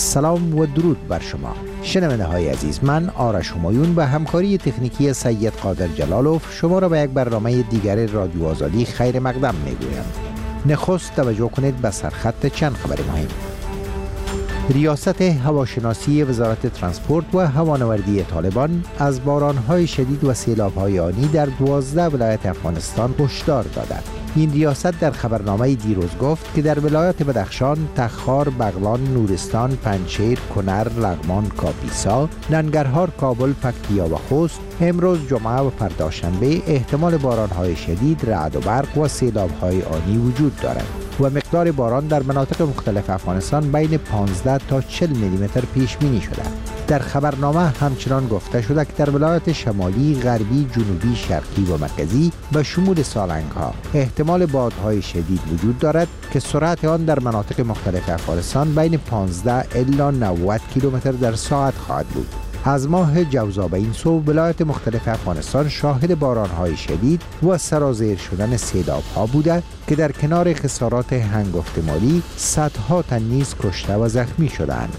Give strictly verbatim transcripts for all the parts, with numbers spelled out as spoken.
سلام و درود بر شما شنونده های عزیز. من آرش همایون به همکاری تکنیکی سید قادر جلالوف شما را به یک برنامه دیگر رادیو آزادی خیر مقدم میگویم. نخست توجه کنید به سرخط چند خبر مهم. ریاست هواشناسی وزارت ترانسپورت و هوانوردی طالبان از بارانهای شدید و سیلاب‌های آنی در دوازده ولایت افغانستان هشدار دادند. این ریاست در خبرنامه دیروز گفت که در ولایات بدخشان، تخار، بغلان، نورستان، پنجشیر، کنر، لغمان، کاپیسا، ننگرهار، کابل، پکتیا و خوست امروز جمعه و فردا شنبه احتمال بارانهای شدید، رعد و برق و سیلاب‌های آنی وجود دارد و مقدار باران در مناطق مختلف افغانستان بین پانزده تا چهل میلیمتر پیش بینی شده. در خبرنامه همچنان گفته شده که در ولایات شمالی، غربی، جنوبی، شرقی و مرکزی به شمول سالنگ ها احتمال بادهای شدید وجود دارد که سرعت آن در مناطق مختلف افغانستان بین پانزده الی نود کیلومتر در ساعت خواهد بود. از ماه جوزا به این سو ولایات مختلف افغانستان شاهد بارانهای شدید و سرازیر شدن سیلاب‌ها بوده که در کنار خسارات هنگفت مالی صدها تن نیز کشته و زخمی شدند.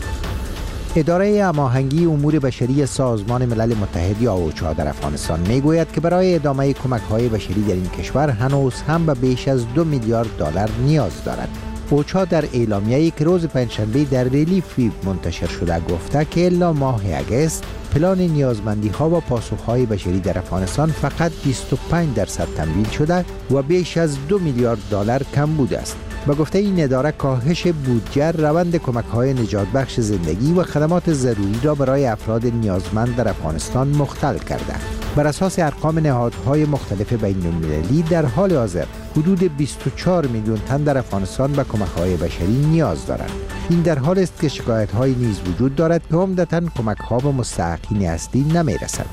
اداره هماهنگی امور بشری سازمان ملل متحد یا اوچا در افغانستان میگوید که برای ادامه کمک‌های بشری در این کشور هنوز هم به بیش از دو میلیارد دلار نیاز دارد. اوچا در اعلامیه‌ای که روز پنجشنبه در ریلیف ویب منتشر شده گفته که الا ماه اگست پلان نیازمندی‌ها و پاسخ‌های بشری در افغانستان فقط بیست و پنج درصد تمویل شده و بیش از دو میلیارد دلار کم بوده است. با گفته این اداره کاهش بودجه روند کمک‌های نجات بخش زندگی و خدمات ضروری را برای افراد نیازمند در افغانستان مختل کرده. بر اساس ارقام نهادهای مختلف بین‌المللی در حال حاضر حدود بیست و چهار میلیون تن در افغانستان به کمک‌های بشری نیاز دارند. این در حال است که شکایت‌های نیز وجود دارد که عمدتاً کمک‌ها به مستحقین اصلی نمی‌رسد.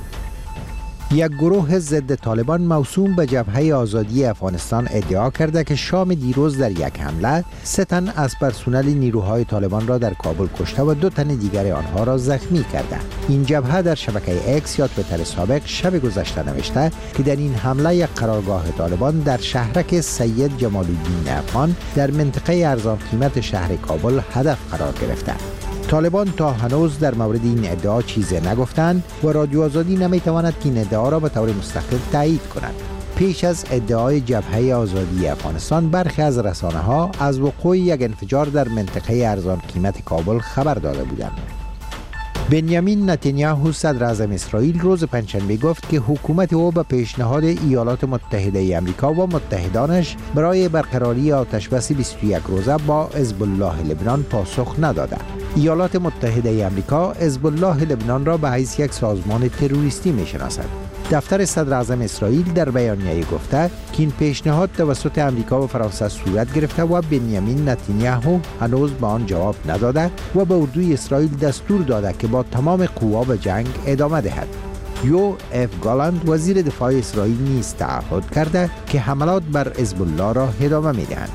یک گروه ضد طالبان موسوم به جبهه آزادی افغانستان ادعا کرده که شام دیروز در یک حمله سه تن از پرسنل نیروهای طالبان را در کابل کشته و دو تن دیگر آنها را زخمی کرده. این جبهه در شبکه اکس یا توییتر سابق شب گذشته نوشته که در این حمله یک قرارگاه طالبان در شهرک سید جمال الدین افغان در منطقه ارزان قیمت شهر کابل هدف قرار گرفته. طالبان تا هنوز در مورد این ادعا چیزی نگفتند و رادیو آزادی نمیتواند که این ادعا را به طور مستقل تایید کند. پیش از ادعای جبهه آزادی افغانستان برخی از رسانه‌ها از وقوع یک انفجار در منطقه ارزان قیمت کابل خبر داده بودند. بنیامین نتانیاهو صدر اعظم اسرائیل روز پنجشنبه گفت که حکومت او به پیشنهاد ایالات متحده آمریکا و متحدانش برای برقراری آتشبس بیست و یک روزه با حزب الله لبنان پاسخ نداده. ایالات متحده آمریکا حزب الله لبنان را به حیث یک سازمان تروریستی می‌شناسد. دفتر صدر اعظم اسرائیل در بیانیه‌ای گفته که این پیشنهاد توسط آمریکا و فرانسه صورت گرفته و بنیامین نتانیاهو هنوز به آن جواب نداده و به اردوی اسرائیل دستور داده که با تمام قوا به جنگ ادامه دهد. یو اف گالند وزیر دفاع اسرائیل نیز تعهد کرده که حملات بر حزب الله را ادامه می‌دهند.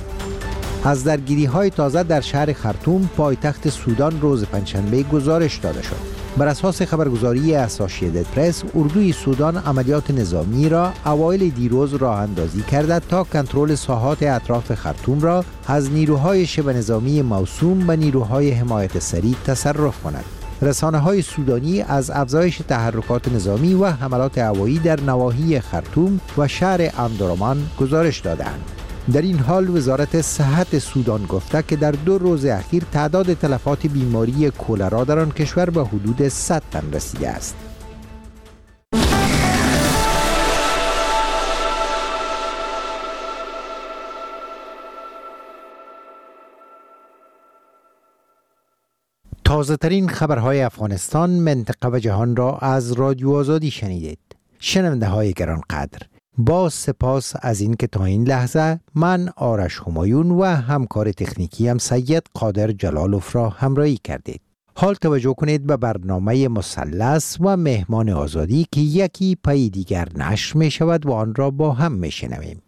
از درگیری‌های تازه در شهر خرطوم پایتخت سودان روز پنجشنبه گزارش داده شد. بر اساس خبرگزاری اسوسییتد پرس، اردوی سودان عملیات نظامی را اوایل دیروز راه اندازی کرده تا کنترل ساحات اطراف خرطوم را از نیروهای شبه نظامی موسوم به نیروهای حمایت سریع تصرف کند. رسانه‌های سودانی از افزایش تحرکات نظامی و حملات هوایی در نواحی خرطوم و شهر امدرمان گزارش دادند. در این حال وزارت صحت سودان گفته که در دو روز اخیر تعداد تلفات بیماری کولرا در آن کشور به حدود صد تن رسیده است. تازه ترین خبرهای افغانستان، منطقه و جهان را از رادیو آزادی شنیدید. شنونده های گرانقدر، با سپاس از این که تا این لحظه من آرش همایون و همکار تکنیکی هم سید قادر جلالوف را همراهی کردید. حال توجه کنید به برنامه مثلث و مهمان آزادی که یکی پای دیگر نشر می شود و آن را با هم می شنویم.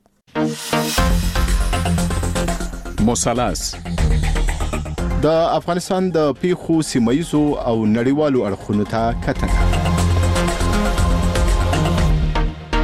مثلث د افغانستان د پیښو سیمایزو او نړیوالو اړخونو ته کتنه.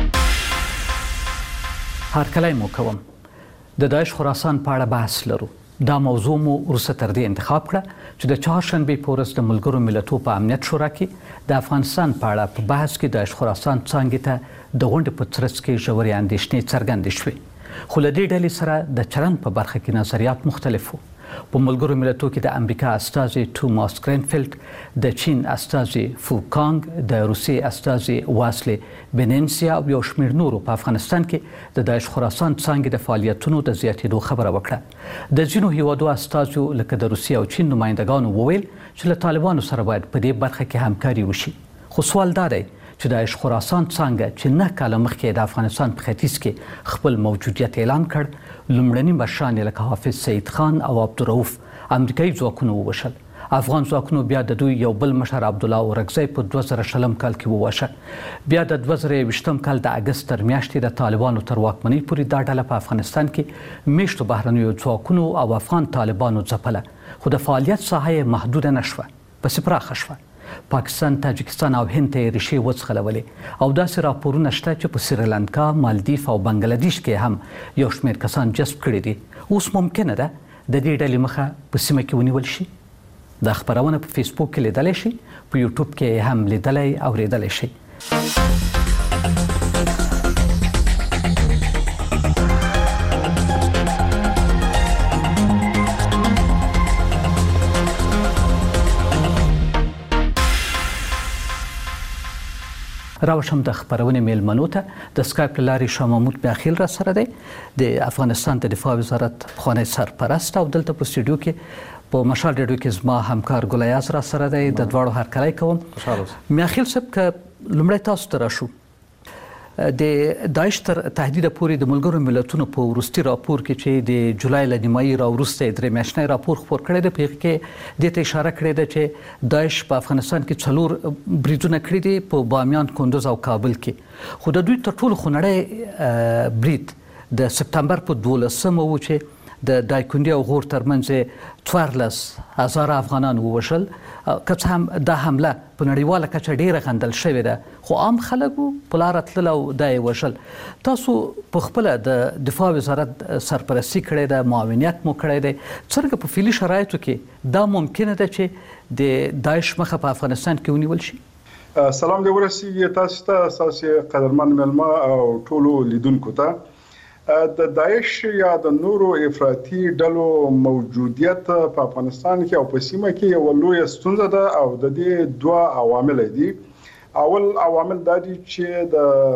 هرکلی مو کوم. د داعش خراسان په اړه بحث لرو. دا موضوع مو وروسته تر دې انتخاب کړه چې د چهارشنبې په ورځ د ملګرو ملتونو په امنیت شورا کې د افغانستان په اړه په بحث کې د خراسان څانګې ته د غونډې په ترڅ کې ژورې اندېښنې څرګندې شوې، خو له دې ډلې سره د چلند په برخه کې نظریات مختلف وو. په ملګرو ملتونو کې د امریکا استازي توماس ګرینفیلد، د چین استازي فوکانګ، د روسیې استازي واسلې بنینسیا او یو شمېر نورو په افغانستان کې د داعش خراسان څانګې د فعالیتونو د زیاتېدو خبره وکړه. د ځینو هیوادو استازو لکه د روسیې او چین نمایندګانو وویل چې له طالبانو سره باید په دې برخه کې همکاري وشي. خو سوال دا دی چې داعش خراسان څانګه چې نه کاله مخکې د افغانستان په ختیځ کې خپل موجودیت اعلان کړ، لومړني مشران لکه حافظ سید خان او عبدالرؤف امریکایي ځواکونو ووژل. افغان ځواکونو بیا د دوی یو بل مشر عبدالله اورکزی په دوه زره شلم کال کې ووژه. بیا د دوه زره یوویشتم کال د اګست تر میاشتې د طالبانو تر واکمنۍ پورې دا ډله په افغانستان کې میشتو بهرنیو ځواکونو او افغان طالبانو ځپله، خو د فعالیت ساحه یې محدوده نه شوه، پسې پراخه شوه. پاکستان، تاجکستان او هند ته ریښې وځغلولې او داسې راپورونه شته چې په سریلانکا، مالدیف او بنگلادیش کې هم یو شمېر کسان جذب کړي دي. اوس ممکنه ده د دې ډلې مخه په سیمه کې ونیول شي. دا خبرونه په فیسبوک کې لیدلی شي، په یوټیوب کې هم لیدلی او اورېدلی شي. راوشم د خبرونې میلمنو ته د سکایپ له لارې شاه محمود میاخیل را سره دی، د افغانستان د دفاع وزارت پخوانی سرپرست، او دلته په سټوډیو کې په مشال ریډیو کې زما همکار ګلیاز را سره دی. د دواړو هرکلی کوم. میاخیل صاحب، که لومړی تاسو ته راشو، د داعش تر تهدید پورې د ملګرو ملتونو په وروستي راپور کې چې د جولای له نیمایي راوروسته درې میاشتنی راپور خپور کړی دی، په هغې کې دې ته اشاره کړې ده چې داعش په افغانستان کې څلور بریدونه کړي دي په بامیان، کندوز او کابل کې، خو د دوی تر ټولو خونړی برید د سپتمبر په دولسمه و چې د دایکنډي او غور ترمنځ څوارلس هزاره افغانان ووژل. که څه هم دا حمله په نړیواله کچه ډېره غندل شوې ده، خو عام خلک په لاره تلل او دا یې وژل. تاسو په خپله د دفاع وزارت سرپرستي کړې ده، معاونیت مو کړی دی، څرنګه په فعلي شرایطو کې دا ممکنه ده چې د داعش مخه په افغانستان کې ونیول شي؟ سلام دې ورسیږي تاسو ته، ستاسو قدرمن میلمه او ټولو لیدونکو ته. د داعش یا د نورو افراطي ډلو موجودیت په افغانستان کې او په سیمه کې یو لوی ستونزه ده، او د دې دوه عوامل دي. اول عوامل دا دي چې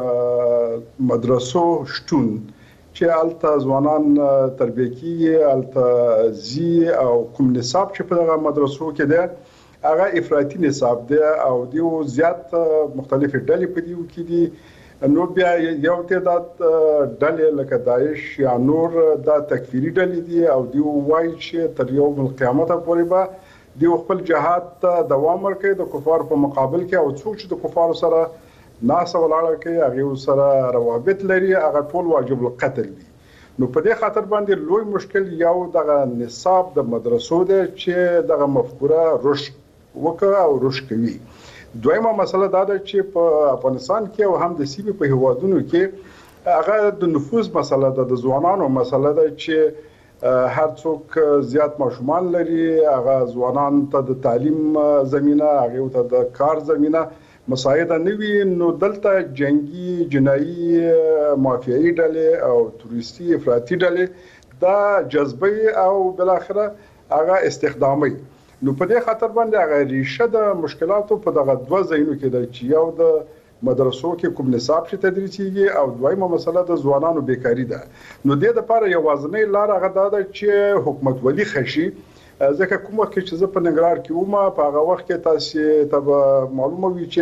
د مدرسو شتون چې الته ځوانان تربیه کیږي، الته زی او کوم نصاب چې په دغه مدرسو کې ده هغه افراطي نصاب ده، او دیو زیات مختلف ډلې په دیو کې دي. نو بیا یو تعداد ډلې لکه داعش یا نور دا تکفیری ډلې دي، او دیو وایي چې تر یوم القیامت پورې به دیو خپل جهاد ته دوام ورکوي د کفار په مقابل کې، او څوک چې د کفارو سره ناسه ولاړه کوي، هغې سره روابط لري، هغه ټول واجب القتل دي. نو په دې خاطر باندې لوی مشکل یو دغه نصاب د مدرسو دی چې دغه مفکوره رشد وکړه او رشد کوي. دویمه مسله دا ده چې په افغانستان کې او هم د سیمې په هیوادونو کې هغه د نفوذ مسله ده، د ځوانانو مسله ده چې هر څوک زیات ماشومان لري، هغه ځوانان ته د تعلیم زمینه، هغه ته د کار زمینه مساعده نه وي. نو دلته جنگي، جنایي، مافیایي ډلې او توریستي افراطي ډلې دا جذبوي او بالاخره هغه استخدامي. نو په دې خاطر باندې هغه ریشه د مشکلاتو په دغه دوه ځایونو کې ده چې یو د مدرسو کې کوم نصاب چې تدریسیږي، او دویمه مسله د ځوانانو بیکاری ده. نو د دې لپاره یوازینۍ لار هغه دا ده چې حکومت ولي خشي، ځکه کوم وخت چې زه په ننګرهار کې وم په هغه وخت کې تاسو ته معلومه وي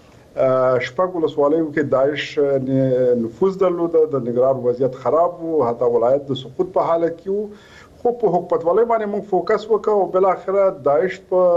چې شپږ ولسوالیو کې داعش نفوذ درلوده، د ننګرهار وضعیت خراب و، حتی ولایت د سقوط په حالت کې و. خو په حکومتولۍ باندې موږ فوکس وکړو او بل اخره داعش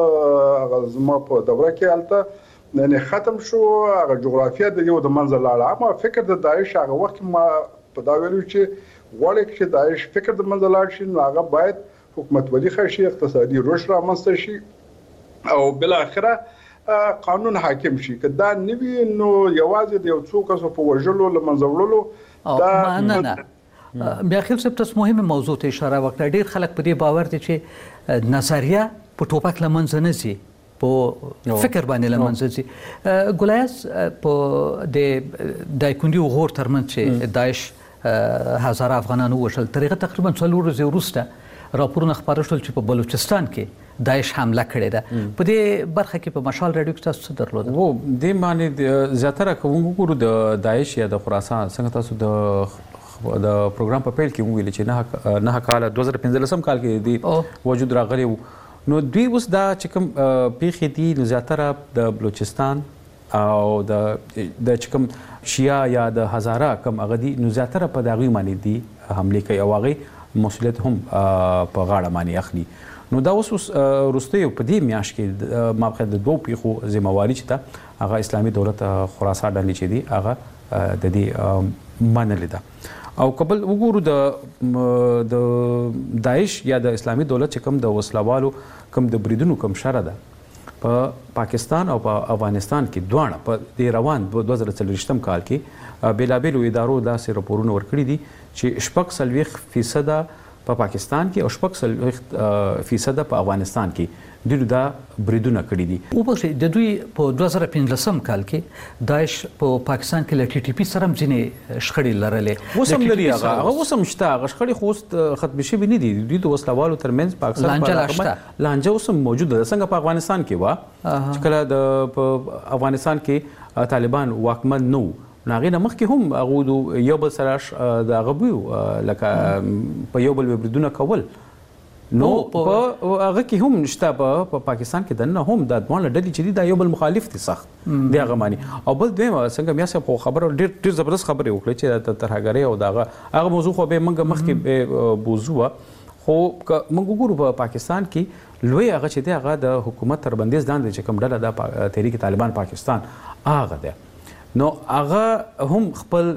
په زما په دوره کې الته نه ختم شو، هغه جغرافیه د یو د منځ لاړه. اما فکر د داعش هغه وخت ما په دا ویلو چې غواړي چې داعش فکر د منځ لاړ شي، نو هغه باید حکومت ولي خشي، اقتصادي رشد رامنځته شي، او بل اخره قانون حاکم شي. که دا نوی نو یوازې د یو څو کسو په وژلو لمنځه وړلو دا نه نه بیا خپل څه تاسو مهمه موضوع ته اشاره وکړه. ډیر خلک په دې باور دي چې نظریه په ټوپک لمنځه نه ځي، په فکر باندې لمنځه ځي. ګلایز په د دایکندي او غور ترمنځ چې داعش هزاره افغانان وشل، ترغه تقریبا څلور ورځې وروسته راپورونه خبره شول چې په بلوچستان کې داعش حمله کړې ده. په دې برخه کې په مشال رادیو کې تاسو څه درلود؟ وو د باندې زیاتره کوم ګورو د داعش یا د خراسان څنګه تاسو د د پروګرام په پیل کې ویل چې نه نه کال دوه هزار پنځلسم کال کې دی وجود راغلی. نو دوی اوس دا چې کوم پیښې دي نو زیاتره د بلوچستان او د د چې کوم شیا یا د هزاره کم هغه دي نو زیاتره په دغه معنی دي حمله کوي او هغه مسؤلیت هم په غاړه معنی اخلي. نو دا اوس روسته په دې میاش کې مابخد د دوه پیښو ذمہواری چې تا هغه اسلامي دولت خراسان ډلې چې دي هغه د دې منل ده. او قبل وګورو د د داعش یا د اسلامي دولت چې کوم د وسلوالو کوم د بریدونو کوم شر ده په پاکستان او په افغانستان کې دوه په د روان دوه هزار څلوېښتم کال کې بیلابیلو ادارو داسې راپورونه ورکړي دي چې شپږ څلوېښت فیصده په پاکستان کې او شپږ څلوېښت فیصده په افغانستان کې دوی دا بریدونه کړي دي. وبخښئ د دوی په دوه زره پنځلسم کال کې داعش په پاکستان کې له ټي ټي پي سره هم ځینې شخړې لرلې. اوس هم لري هغه هغه اوس هم شته هغه شخړې خو اوس ختمې شوي نه دي. دوی د وسلوالو ترمنځ په اکثر لانجه اوس هم موجوده ده څنګه په افغانستان کې وه چې کله د په افغانستان کې طالبان واکمن نه وو نو هغې نه مخکې هم هغوی یو بل سره د هغه بوی لکه په یو بل بریدونه کول. نو په هغه کې هم شته په پاکستان کې دنه هم د دواړه ډلې چې دي دا یو بل مخالف دي سخت دی هغه معنی. او بل دویمه څنګه میا صاحب خو خبره ډېر ډېر زبردست خبرې وکړې چې د ترهګرۍ او دغه هغه موضوع خو به موږ مخکې بوزو خو موږ وګورو په پاکستان کې لوی هغه چې دی هغه د حکومت تر بندیز لاندې چې کوم ډله د تحریک طالبان پاکستان هغه دی. نو هغه هم خپل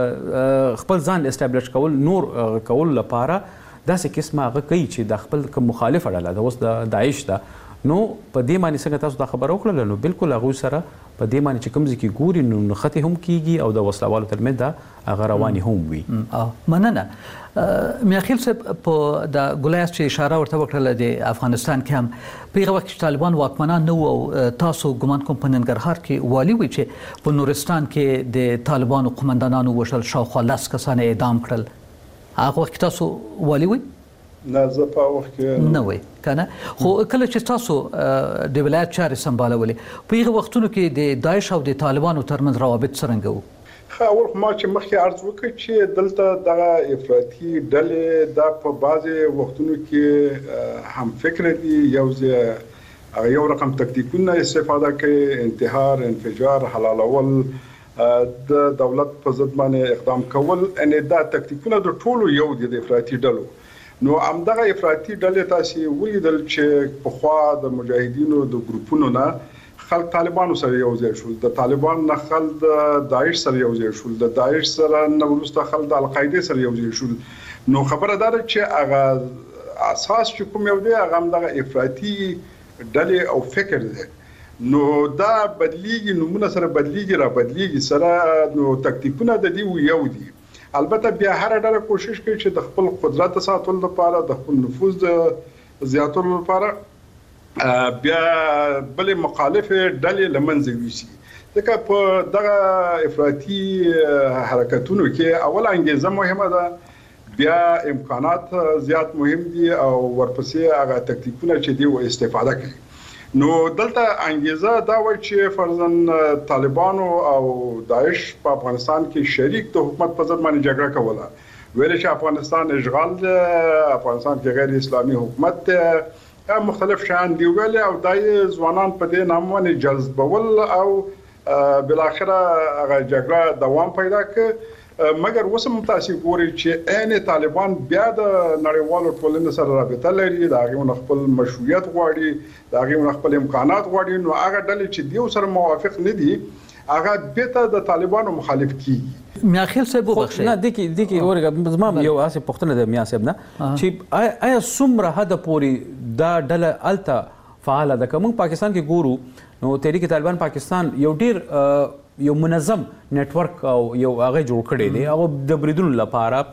خپل ځان استابلیش کول نور کول لپاره داسې قسمه هغه کوي چې د خپل کوم مخالف ډله ده اوس د داعش ده. نو په دې معنی څنګه تاسو دا خبره وکړله نو بالکل هغوی سره په دې معنی چې کوم ځای کې ګوري نو نښتې هم کیږي او د وسلوالو ترمنځ دا هغه روانې هم وي. مننه. میاخیل صاحب په د ګلایز چې اشاره ورته وکړله د افغانستان کې هم په هغه وخت کې طالبان واکمنان نه وو او تاسو ګمان کوم په ننګرهار کې والي وي چې په نورستان کې د طالبانو قمندانانو وشل شاوخوا لس کسان اعدام کړل. هغه وخت تاسو والي وي؟ نه زه په وخت کې نه وي کنه. خو کله چې تاسو د ولایت چارې سمبالولې په هغه وختونو کې د داعش او د طالبانو ترمنځ روابط څرنګه وو؟ ښه اول ما چې مخکې عرض وکړ چې دلته دغه افراطي ډلې دا په بعضې وختونو کې هم فکر دي یو ځای یو رقم تکتیکونه استفاده کوي انتحار انفجار حلالول د دولت په ضد باندې اقدام کول ان دا تکتیکونه د ټولو یو دي د افراطي ډلو. نو همدغه افراطي ډلې تاسو ولیدل چې په خوا د مجاهدینو د ګروپونو نه خلک طالبانو سره یو ځای شول، د طالبان نه خلک د داعش سره یو ځای شول، د داعش سره نه وروسته خلک د القاعده سره یو ځای شول. نو خبره ده چې هغه اساس چې کوم یو دی هغه همدغه افراطي ډلې او فکر دی. نو دا بدلیږي نمونه سره بدلیږي را بدلیږي سره نو تکتیکونه د دې یو دي. البته بیا هر ډله کوشش کوي چې د خپل قدرت ساتلو لپاره د خپل نفوذ زیاتولو لپاره بیا بلې مخالفه ډلې لمنځه یوسي. ځکه په دغه افراطي حرکتونو کې اول انګیزه مهمه ده، بیا امکانات زیات مهم دي او ورپسې هغه تکتیکونه چې دی استفاده کوي. نو دلته انګیزه دا و چې فرضاً طالبانو او داعش په افغانستان کې شریک د حکومت په ضد باندې جګړه کوله. ویل چې افغانستان اشغال دی، افغانستان کې غیر اسلامي حکومت دی، مختلف شان دی ویل او دای ځوانان په دې نام باندې جذبول او بالاخره هغه جګړه دوام پیدا کړ. مګر اوس هم تاسو ګورئ چې عین طالبان بیا د نړیوالو ټولنې سره رابطه لري، د هغې خپل مشروعیت غواړي، د هغې خپل امکانات غواړي. نو هغه ډلې چې دیو سره موافق نه دي هغه بیرته د طالبانو مخالف کیږي. میاخیل صاحب وبخښئ نه د کې د کې ورګه زما یو اسه پښتنه د میا صاحب نه چې آیا څومره حد پورې دا ډله الته فعال ده. کوم پاکستان کې ګورو نو تحریک طالبان پاکستان یو ډیر یو منظم نتورک او یو هغه جوړ کړی دی او د بریدونو لپاره په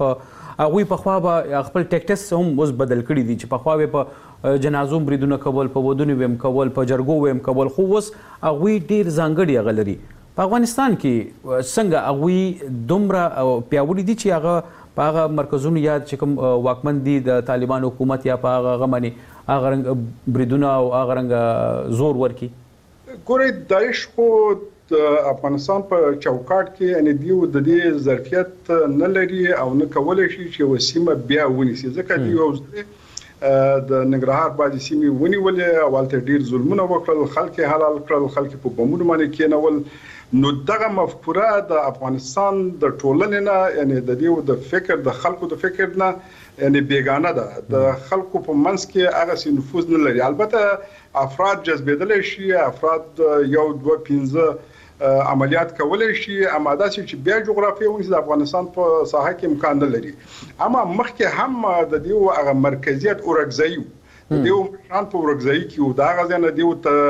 هغوی پخوا به خپل ټیکټس هم اوس بدل کړي دي چې پخوا به په جنازو بریدونه کول، په ودونو به هم کول، په جرګو به هم کول، خو اوس هغوی ډېر ځانګړي هغه لري. په افغانستان کې څنګه هغوی دومره پیاوړي دي چې هغه په هغه مرکزونو یا چې کوم واکمن دي د طالبان حکومت یا په هغه هغه باندې هغه رنګ بریدونه او هغه رنګ زور ورکړي؟ ګورئ داعش خو د افغانستان په چوکاټ کې یعنې دیو د دې ظرفیت نه لري او نه کولی شي چې یوه سیمه بیا ونیسي، ځکه دوی یو ځل د ننګرهار بعضې سیمې ونیولې او هلته ډېر ظلمونه وکړل، خلک یې حلال کړل، خلک یې په بمونو باندې کېنول. نو دغه مفکوره د افغانستان د ټولنې نه یعنې د دې د فکر د خلکو د فکر نه یعنې بیګانه ده، د خلکو په منځ کې هغسې نفوذ نه لري. البته افراد جذبېدلی شي، افراد یو دوه پنځه عملیات کولی شي، اما داسې چې بیا جغرافیه ونیسي د افغانستان په ساحه کې امکان نه لري. اما مخکې هم د دې هغه مرکزیت اورګزایي و، د دې مشران په اورګزایي کې و، د هغه ځای نه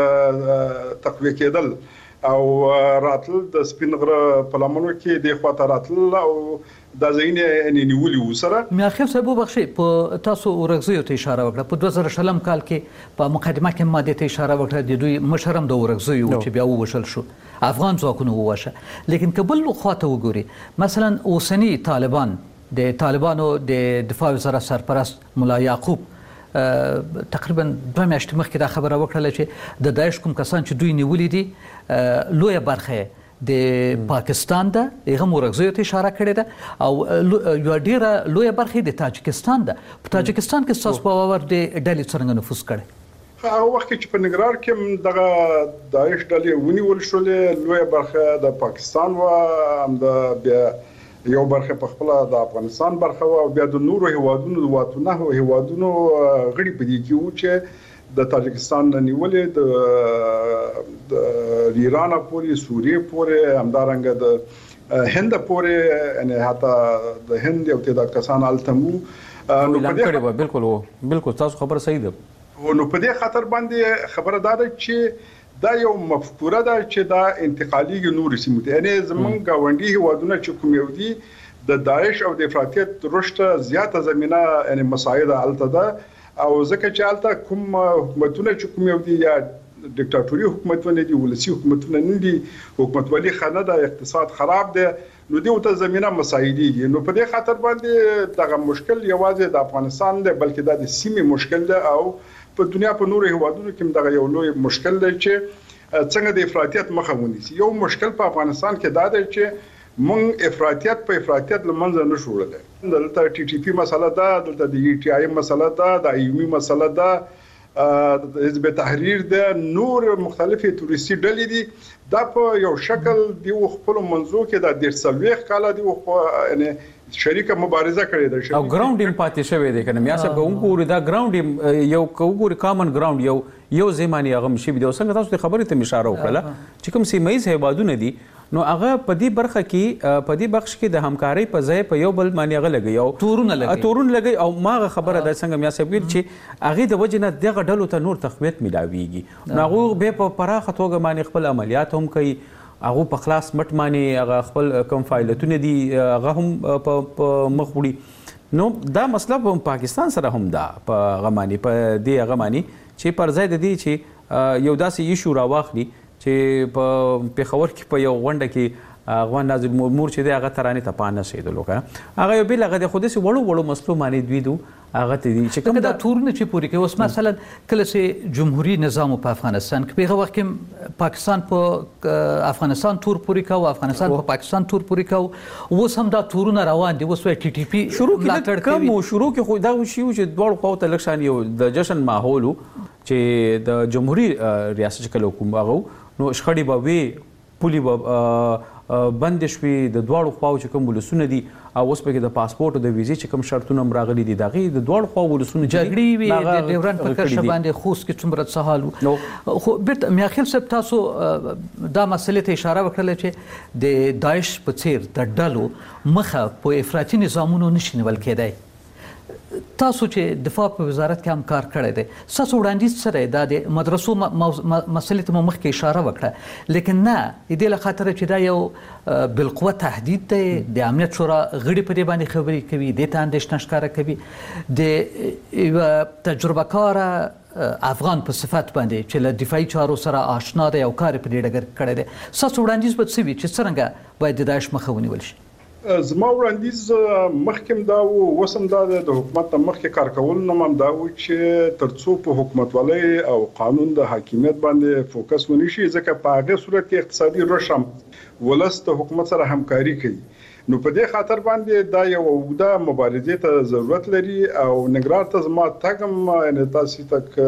دې تقویه کېدل او راتل د سپین غره په لمنو کې د خواته راتل او د ځینې نیولي و سره. میاخیل صاحب وبخښئ، په تاسو اورګزیو ته اشاره وکړه. په دوه زره شلم کال کې په مقدمه کې ماده ته اشاره وکړه د دوی مشر هم د اورګزیو چې بیا ووژل شو، افغان ځواکونو ووژه. لیکن که بل خواته وګوري مثلا اوسني طالبان د طالبانو د دفاع وزارت سرپرست ملا یعقوب تقریبا دوه میاشتې مخکې دا خبره وکړله چې د داعش کوم کسان چې دوی نیولي دي لویه برخه د پاکستان ده، هغه هم اورګزیو ته اشاره کړې ده، او یوه ډېره لویه برخه د تاجکستان ده. په تاجکستان کې ستاسو په باور د ډلې څرنګه نفوذ کړی؟ هغه وخت کې چې په ننګرهار کې هم دغه داعش ډلې ونیول شولې، لویه برخه د پاکستان وه، همدا بیا یو برخه په خپل د افغانستان برخه او بیا د نورو هیوادونو د واتونه هیوادونو غړي په دې کې وو چې د تاجکستان نیولې د ایران پورې، سوریې پورې، همدارنګه د هند پورې، یعنی حتی د هند یو تعداد کسان هلته وو. نو په دې بالکل بالکل تاسو خبره صحیح ده. نو په دې خاطر باندې خبره دا ده چې دا یو مفکوره ده چې دا انتقالي نور سیمو ته، یعنی زمونږ ګاونډي هیوادونه چې کوم یو دي د داعش او د افراطیت رشد زیاته زمینه یعنی مساعده هلته ده، او ځکه چې هلته کوم حکومتونه چې کوم یو دي یا دیکتاتوري حکومتونه دي، ولسي حکومتونه نه دي، حکومتولي ښه نه ده، اقتصاد خراب دی، نو دې ورته زمینه مساعدېږي. نو په دې خاطر باندې دغه مشکل یوازې د افغانستان دی بلکې دا د سیمې مشکل دی، او په دنیا په نورو هیوادونو کې هم دغه یو لوی مشکل دی چې څنګه د افراطیت مخه ونیسي. یو مشکل په افغانستان کې دا دی چې موږ افراطیت په افراطیت له منځه نه شو وړلی. دلته ټي ټي پي مسله ده، دلته د ای ټي آی مسله ده، د ایومي مسله ده، د حزب تحریر ده، نور مختلفې تروریستي ډلې دي. دا په یو شکل دی خپلو منځو کې د ډېر څلوېښت کاله دی یعنې شریکه مبارزه کړې ده او ګراوند هم پاتې شوی دی. که نه میا صاحب که وګورو دا ګراوند یو که وګورو کامن ګراوند یو یو ځای باندې هغه شوي دي. او څنګه تاسو د خبرې ته مې اشاره وکړله چې کوم سیمه ییز هیوادونه دي نو هغه په دې برخه کې په دې بخش کې د همکارۍ په ځای په یو بل باندې هغه لګي او تورونه لګي تورونه لګي او ماغه خبره ده څنګه میا صاحب چې هغه د وجه نه دغه ډلو ته نور تقویت ملاويږي. نو هغه به په پراخه توګه باندې خپل عملیات هم کوي، هغه په خلاص مټ باندې هغه خپل کوم فایلټونه دي هغه هم په مخ وړي. نو دا مسله په پاکستان سره هم ده په هغه باندې په دې هغه باندې چې پر ځای د دې چې یو داسې ایشو راواخلي چې په پېښور کې په یو غونډه کې افغان ناظر مور چې دی هغه ترانې ته پام نه شیدلو که هغه یو بېل هغه د خو داسې وړو وړو مسلو باندې دوی دو هغه ته دي چې کوم دا تورونه چې پورې کوي. اوس مثلا کله چې جمهوري نظام په افغانستان کې په هغه وخت کې پاکستان په افغانستان تور پورې کوي، افغانستان په پاکستان تور پورې کوي. اوس هم دا تورونه روان دي. اوس وایي ټي ټي پي شروع کې کم و شروع کې خو دا وشي چې دواړو خواو ته لږ شان یو د جشن ماحول چې د جمهوري ریاست چې کله حکومت هغه نو شخړې به وي، پولې به بند شوي د دواړو خواو چې کوم ولسونه دي او اوس پکې د پاسپورټ او د ویزې چې کوم شرطونه هم راغلي دي د هغې د دواړو خواو ولسونه جګړې وي د ډیورنډ په کرښه باندې خوست کې څومره څه حال و. خو بیرته میاخیل صاحب تاسو دا مسلې ته اشاره وکړله چې د داعش په څیر د ډلو مخه په افراطي نظامونو نشي نیول کېدی. تاسو چې دفاع په وزارت کې هم کار کړی دی ستاسو وړاندیز سره دا د مدرسو مسلې ته مو مخکې اشاره وکړه لیکن نه د دې له خاطره چې دا یو بالقوه تهدید دی د امنیت شورا غړي په دې باندې خبرې کوي دې ته اندېښنه ښکاره کوي د یوه تجربه کاره افغان په صفت باندې چې له دفاعي چارو سره آشنا دی او کار په دې ډګر کړی دی ستاسو وړاندیز به څه وي چې څرنګه باید د داعش مخه ونیول شي زما وړاندیز مخکې دا و اوس هم دا د حکومت نه مخکې کار کول نه هم دا و چې تر څو په حکومتولۍ او قانون د حاکمیت باندې فوکس ونی شي ځکه په هغه صورت کې اقتصادي رشد هم ولس د حکومت سره همکاري کوي نو په دې خاطر باندې دا یو اوږده مبارزې ته ضرورت لري او نګرار ته زما تګم یعنې تاسو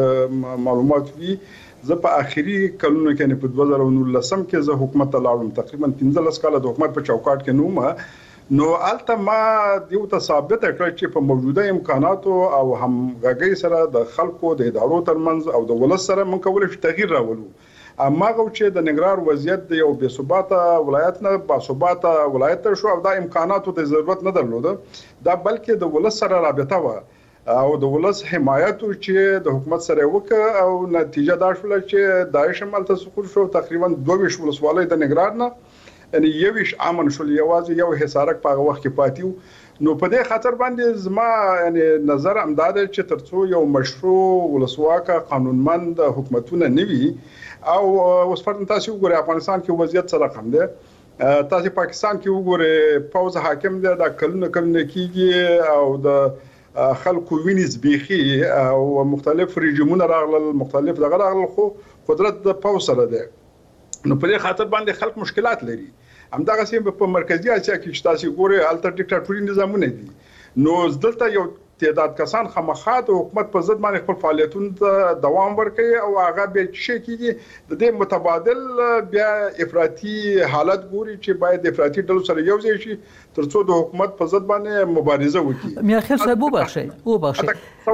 تک معلومات وي زه په آخري کلونو کې په دوه زره نولسم کې زه حکومت ته لاړم تقریبا پنځلس کاله د حکومت په چوکاټ کې نوم نو الته ما دیو ته ثابت کړ چې په موجوده امکاناتو او همغږۍ سره د خلکو د ادارو ترمنځ او د ولس سره موږ کولی شو تغییر راولو اما غو چې د ننګرهار وضعیت د یو بې ثباته ولایت نه با ثباته ولایت شو او دا امکاناتو د ضرورت نه درلوده دا بلکې د ولس سره رابطه و او د ولس حمایت چې د حکومت سره وکړه او نتیجه دا شول چې داعش عمل ته سقوط شو تقریبا دوه ویشت ولسوالۍ د ننګرهار نه یعنی یویش امن شول یوازې یو حصارک په هغه وخت کې پاتیو نو په دې خاطر باندې زما یعنی نظر امداد چې ترڅو یو مشروع ولسواکه قانونمند حکومتونه نوي او اوس فرض تاسو وګورئ افغانستان کې وضعیت سره کم دی تاسو پاکستان کې وګورئ پوز حاکم دی دا کلونه کلونه کېږي او د خلکو ویني زبېخي او مختلف رژیمونه راغلل مختلف دغه راغلل خو قدرت د پوز سره دی نو په دې خاطر باندې خلک مشکلات لري همدغه سیم په مرکزی اسیا کې چې تاسو ګورئ الټر ډیکټاتوري نظامونه دي نو دلته یو تعداد کسان خامخا د حکومت په ضد باندې خپل فعالیتونو ته دوام ورکوي او هغه به شي کېږي د دې متبادل بیا افراطي حالت ګوري چې باید افراطي ډلو سره یو ځای شي ترڅو د حکومت په ضد باندې مبارزه وکړي میاخر صاحب وبخشئ وبخشئ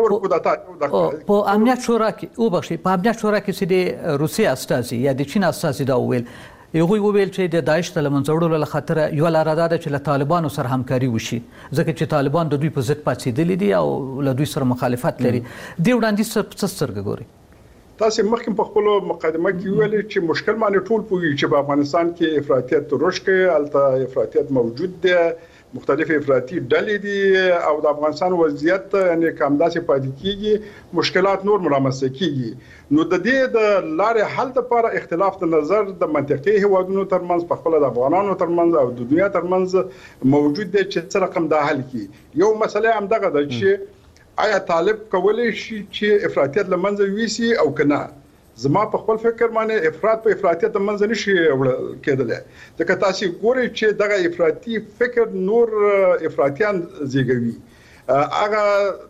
په امنیت شورا کې وبخشئ په امنیت شورا کې چې د روسیې استازي یا د چین استازي دا وویل یوه ویل چې د داعش ته لمنځه وړلو له خاطره یوه لاره دا ده چې له طالبانو سره همکاري وشي ځکه چې طالبان د دوی په ضد پاڅېدلي دي او له دوی سره مخالفت لري دې وړاندیز څه سترګه ګوري تاسو مخکې په خپلو مقدمه کې ویل چې مشکل باندې ټول پوهیږي چې په افغانستان کې افراطیت رشد کوي الته افراطیت موجود دی مختلف افراطي ډلې دي او د افغانستان وضعیت یعنی کمداسې پاتې کیږي مشکلات نور مرامسته کیږي نو د دې د لارې حل لپاره اختلاف د نظر د منطقي هیوادونو ترمنځ په خپل د افغانانو ترمنځ او د دنیا ترمنځ موجود دی چې څه رقم د حل کی یو مسله هم دغه ده چې آیا طالب کولی شي چې افراطیت لمنځه ویسي او کنه زما په خپل فکر باندې افراط په افراطیت منځ نشي وړل کېدل ځکه تاسو ګورئ چې دغه افراطي فکر نور افراطیان زیږوي هغه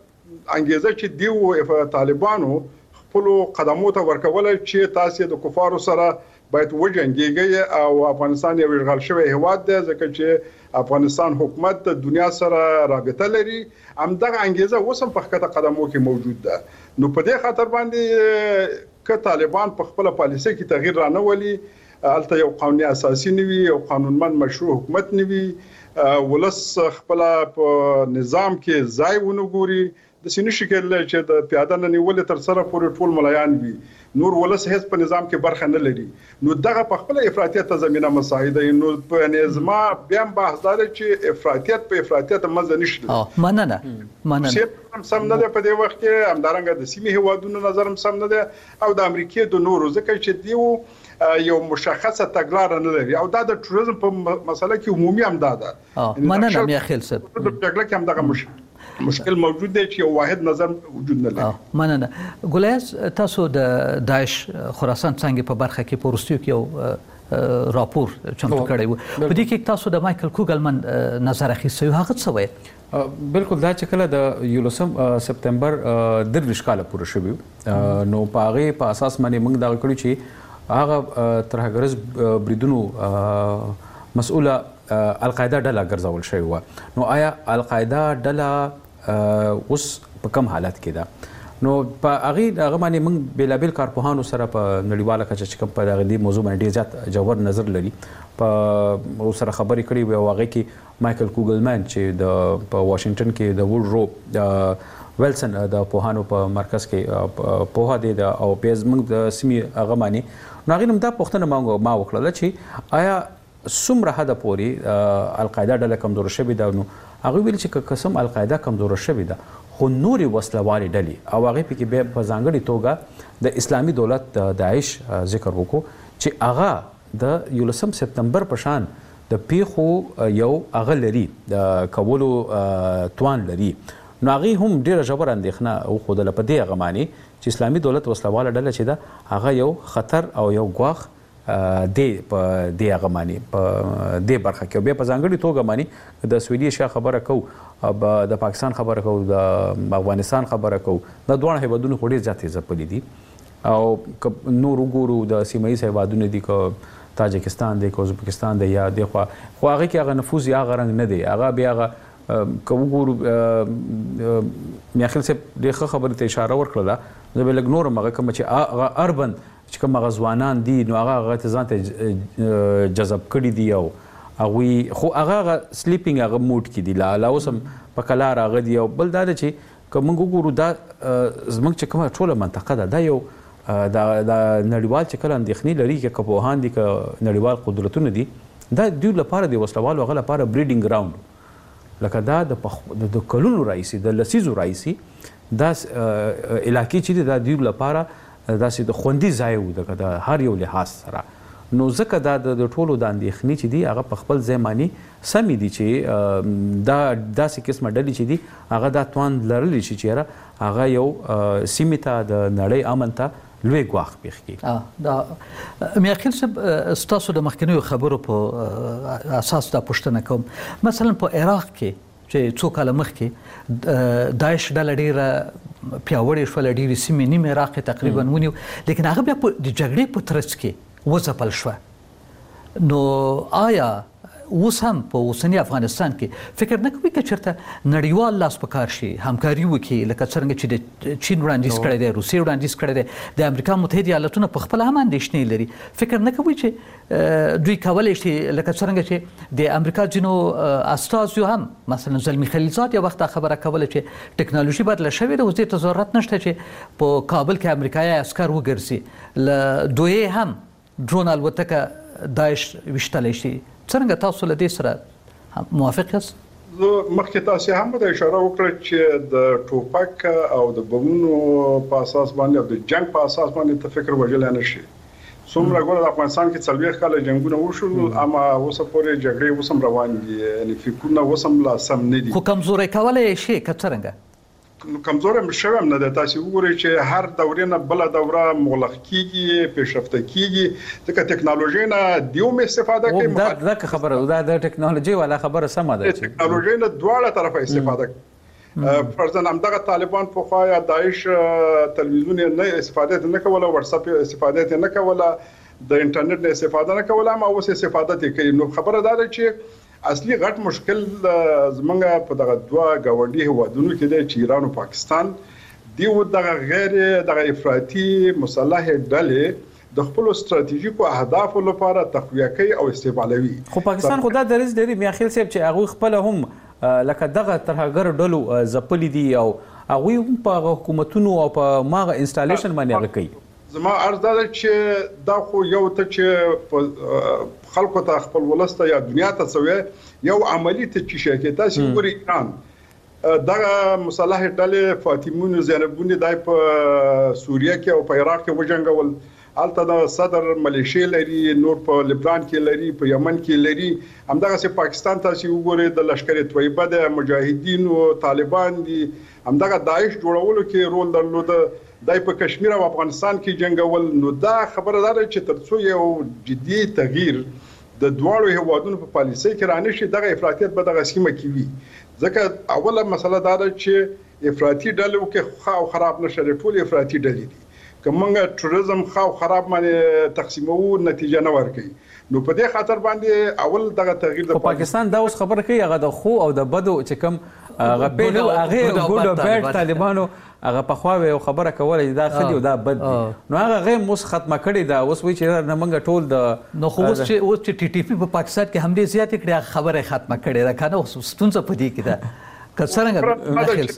انګیزه چې دیو طالبانو خپل قدمو ته ورکول چې تاسو د کفارو سره باید وجنګيږي او افغانستان یو اشغال شوی هیواد دی ځکه چې افغانستان حکومت د دنیا سره رابطه لري همدغه انګیزه اوس هم په خطه قدمو کې موجود ده نو په دې خاطر باندې که طالبان په خپل پالیسي کې تغییر رانولي الته یو قانوني اساسي نوي او قانونمند مشروع حکومت نوي ولس خپل په نظام کې ځای ونګوري د سینې شکل چې د پیاده نه نیول تر سره پورې ټول ملایان وي نور ولس هیڅ په نظام کې برخه نه لري نو دغه په خپل افراطیت ته زمينه مساعده نو په نظام بیا بحث دار چې افراطیت په افراطیت مزه نشته مننه مننه هم سم نه ده په دې وخت کې همدارنګه د سیمې هوادونو نظر هم سم نه ده او د امریکای د نورو ځکه چې دیو یو مشخصه تګلاره نه لري او دا د ټوریزم په مسله کې عمومي هم ده مننه میا خیل صاحب د جګړه کې هم دغه مشکل مشکل موجود دی چې یو واحد نظر وجود نه لري مننه ګلیاس تاسو د داعش خراسان څنګه په برخه کې پورستیو کې یو راپور چمتو کړی و په دې کې تاسو د مایکل کوګلمن نظر اخیستی هغه څه وایي بالکل دا چې کله د یولسم سپتمبر درویش کاله پوره شوی نو په هغه په اساس باندې موږ دا کړو چې هغه ترهګرز بریدونو مسؤله القاعده ډله ګرځول شوی و نو آیا القاعده ډله اوس په کوم حالت کې ده نو په هغه هغه باندې موږ بیلابل کارپوهانو سره په نړیواله کچه چې کوم په دغه دې موضوع باندې ډیر زیات جوړ نظر لري په سره خبرې کړې وي او هغه کې مایکل کوګلمن چې د په واشنگټن کې د وډرو ویلسن د پوهانو په مرکز کې پوها دی او په زموږ د سیمې هغه معنی نو هغې نوم دا پوښتنه ما وکړله چې آیا څومره حده پورې القاعده ډله کمزوره شوې ده نو هغوی ویل چې که قسم القاعده کمزوره شوې ده خو نورې وسلوالې ډلې او هغې پکې بیا په ځانګړې توګه د اسلامي دولت د داعش ذکر وکړو چې هغه د یولسم سپتمبر په شان د پیښو یو هغه لري د کولو توان لري نو هغې هم ډېره ژوره اندېښنه وښودله په دې هغه معنی چې اسلامي دولت وسلواله ډله چې ده هغه یو خطر او یو ګواښ دی په دې هغه معنی په دې برخه کې بیا په ځانګړې توګه معنی د سویلي ایشیا خبره کوو د پاکستان خبره کوو د افغانستان خبره کوو دا دواړه هیوادونه خو ډېر زیاتې ځپلي دي او که نور وګورو د سیمه ییز هیوادونه دي که تاجکستان دی که ازبکستان دی یا دی خوا خو هغې کې هغه نفوذ یا هغه رنګ نه دی هغه بیا هغه که وګورو میاخیل صاحب ډېر ښه خبرې ته اشاره ورکړله زه به لږ نور هم هغه کومه چې هغه اربن چې کوم هغه ځوانان دي نو هغه هغه ته ځان ته جذب کړي دي او هغوی خو هغه هغه سلیپینګ هغه موډ کې دي لا اوس هم په کلار هغه دي او بل دا ده چې که موږ وګورو دا زموږ چې کومه ټوله منطقه ده دا یو دا نړیوال چې کله اندېښنې لري که پوهان دي که نړیوال قدرتونه دي دا دوی لپاره د وسلوالو هغه لپاره بریډینګ ګراوند لکه دا د کلونو راهیسې د لسیزو راهیسې دا علاقې چې دي دا دوی لپاره داسې د خوندي ځای و دغه د هر یو لحاظ سره نو ځکه دا د ټولو د اندېښنې چې دي هغه په خپل ځای معنی سمې دي چې دا داسې قسمه ډلې چې دي هغه دا توان لرلی شي چې یاره هغه یو سیمې ته د نړۍ امن ته لوی ګواښ پېښ کړي دا میاخیل صاحب ستاسو د مخکینیو خبرو په اساس دا پوښتنه کوم مثلا په عراق کې چې څو کاله مخکې داعش ډله ډېره پیاوړې شوله ډېرې سیمې نیم عراق تقریبا ونیو لیکن هغه بیا په د جګړې په ترڅ کې وځپل شوه نو آیا اوس هم په اوسني افغانستان کې فکر نه کوي که چېرته نړیوال لاس په کار شي همکاري وکړي لکه څرنګه چې د چین وړاندیز کړی دی روسیې وړاندیز کړی دی د امریکا متحده ایالتونه په خپله هم اندېښنې لري فکر نه کوي چې دوی کولی شي لکه څرنګه چې د امریکا ځینو استازیو هم مثلا زلمي خلیلزاد یو وخت دا خبره کوله چې ټکنالوژي بدله شوې ده اوس دې ته ضرورت نشته چې په کابل کې امریکایي عسکر وګرځي له دوی هم ډرون الوتکه داعش ویشتلی شي څرنګه تاسو له دې سره موافق یاست؟ زه مخکې تاسې هم د اشاره وکړه چې د ټوپک او د بمونو په اساس باندې او د جنگ په اساس باندې ته فکر وژلی نه شي څومره ګوره د افغانستان کې څلوېښت کاله جنګونه وشول اما اوسه پورې جګړې اوس هم روان دي یعنې فکرونه اوس هم لا سم نه دي خو کمزوری کولی یې شي که څرنګه کمزور هم شوی هم نه دی تاسې وګورئ چې هر دورې نه بله دوره مغلق کیږي پیشرفته کیږي ځکه ټکنالوژۍ نه دوی هم استفاده کوي دا که خبره دا د ټکنالوژۍ والا خبره سمه ده چې ټکنالوژۍ نه دواړه طرفه استفاده کوي فرضاً همدغه طالبان پخوا یا داعش تلویزیون نه استفاده نه کوله واتساپ استفاده نه کوله د انټرنیټ نه استفاده نه کوله اما اوس استفاده کوي نو خبره دا ده چې اصلي غټ مشکل زمونږ په دغه دوه ګاونډي هیوادونو کې دی چې ایران او پاکستان دی و دغه غیر دغه افراطي مسلح ډلې د خپل ستراتیژیکو اهدافو لپاره تقویه کوي او استعمالوي خو پاکستان خو دا دریځ لري میاخیل صاحب چې هغوی خپل هم لکه دغه ترهګر ډلو ځپلي دي او هغوی هم په حکومتونو او په ماغه انسټالیشن باندې هغه کوي زما عرض دا ده چې دا خو یو ته چې خلکو ته خپل ولسته یا دنیا ته څوې یو عملی ته چې شي کې تاسو وګورئ ایران دغه مسلح ډلې فاطمون زینبون دای په سوریه کې او په عراق کې وجنګول الته د صدر ملیشیا لري نور په لبنان کې لري په یمن کې لري همدغه سي پاکستان تاسو وګورئ د لشکر طیبه د مجاهدین او طالبان دي همدغه داعش جوړولو کې رول درلود دای په کشمیر او افغانستان کې جنگول نو دا خبره ده چې ترڅو یو جدي تغییر د دواړو هیوادونو په پالیسۍ کې رانشي دغه افراطیت به دغه سیمه کې وي ځکه اوله مسله دا ده چې افراطي ډلې کې خو خراب نشي ټول افراطي ډلې دي کومه ټوریزم خو خراب باندې تقسیمو نتیجه نه ورکړي نو په دې خاطر باندې اول دغه تغییر د پاکستان دا اوس خبره کوي هغه د خو او د بدو چې کوم هغه پیلو هغه ګوډو بیٹ طالبانو هغه په خوا یو خبره کوله دا خدي او دا بد نو هغه غیم اوس ختمه کړي دا اوس وی چې نه منګه ټول د نو خو اوس چې اوس چې ټي ټي پی په پاکستان کې حمله زیاتې کړې خبره ختمه کړي دا کنه اوس ستونزه پدې کې ده که څنګه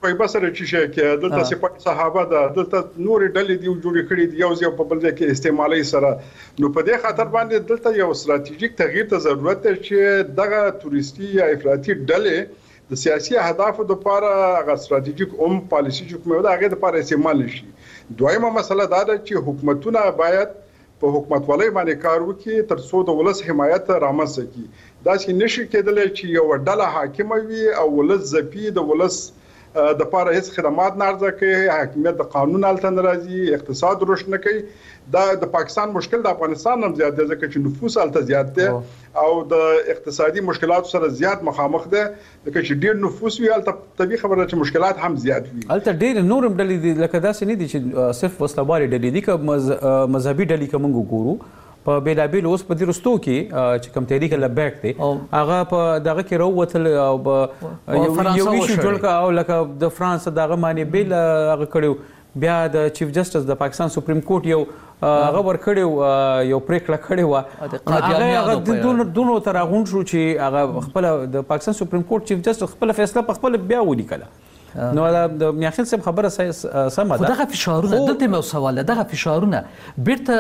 په بسره چې شي کې دلته سپاه صحابه ده دلته نور ډلې دی جوړې کړې دي یو ځای په بل ځای کې استعمالي سره نو په دې خاطر باندې دلته یو ستراتیژیک تغییر ته ضرورت دی چې دغه تورستي یا افراطي ډلې د سیاسي اهدافو لپاره هغه ستراتیژیک اوم پالیسي چې کومه ده هغه لپاره استعمال شي. دویمه مسله دا ده چې حکومتونه باید په حکومتولۍ باندې کار وکړي تر څو د ولس حمایت رامنځته کړي. دا چې نشي کېدلی چې یو ډله حاکمه وي او ولس ځپي د ولس د لپاره هیڅ خدمات نه عرضه کوي حاکمیت د قانون هلته نه راځي اقتصاد رشد نه کوي. دا د پاکستان مشکل د افغانستان هم زیات دی ځکه چې نفوس هلته زیات دی او د اقتصادي مشکلاتو سره زیات مخامخ دی ځکه چې ډېر نفوس وي هلته طبیعي خبره چې مشکلات هم زیات وي. هلته ډېر نور هم ډلې دي لکه داسې نه دي چې صرف وسلوالې ډلې دي که مذهبي ډلې که موږ وګورو په بیلابیل اوس په دې رستو کې چې کوم تحریک لبیک دی هغه په دغه کې راووتل او یو ایشو جوړ کړ او لکه د فرانس دغه معنی بیل هغه کړو بیا د چیف جسټس د پاکستان سپریم کورټ یو هغه ور کړو یو پریکړه کړې و هغه هغه دونو دونو تر غونډ شو چې هغه خپل د پاکستان سپریم کورټ چیف جسټس خپل فیصله په خپل بیا ولیکله. نو د میاخیل صاحب خبره سمه ده دغه فشارونه دلته مو سوال دغه فشارونه بیرته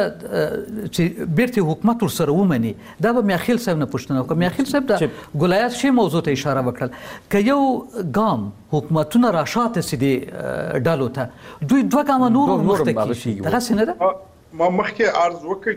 چې بیرته حکومت ورسره ومني دا به میاخیل صاحب نه پوښتنه وکړه. میاخیل صاحب د ګولایات شی موضوع ته اشاره وکړه که یو ګام حکومتونه راشاته سي دي ډالو ته دوی دوه ګام نور مخته کیږي دغه څنګه ده ما مخکې عرض وکړ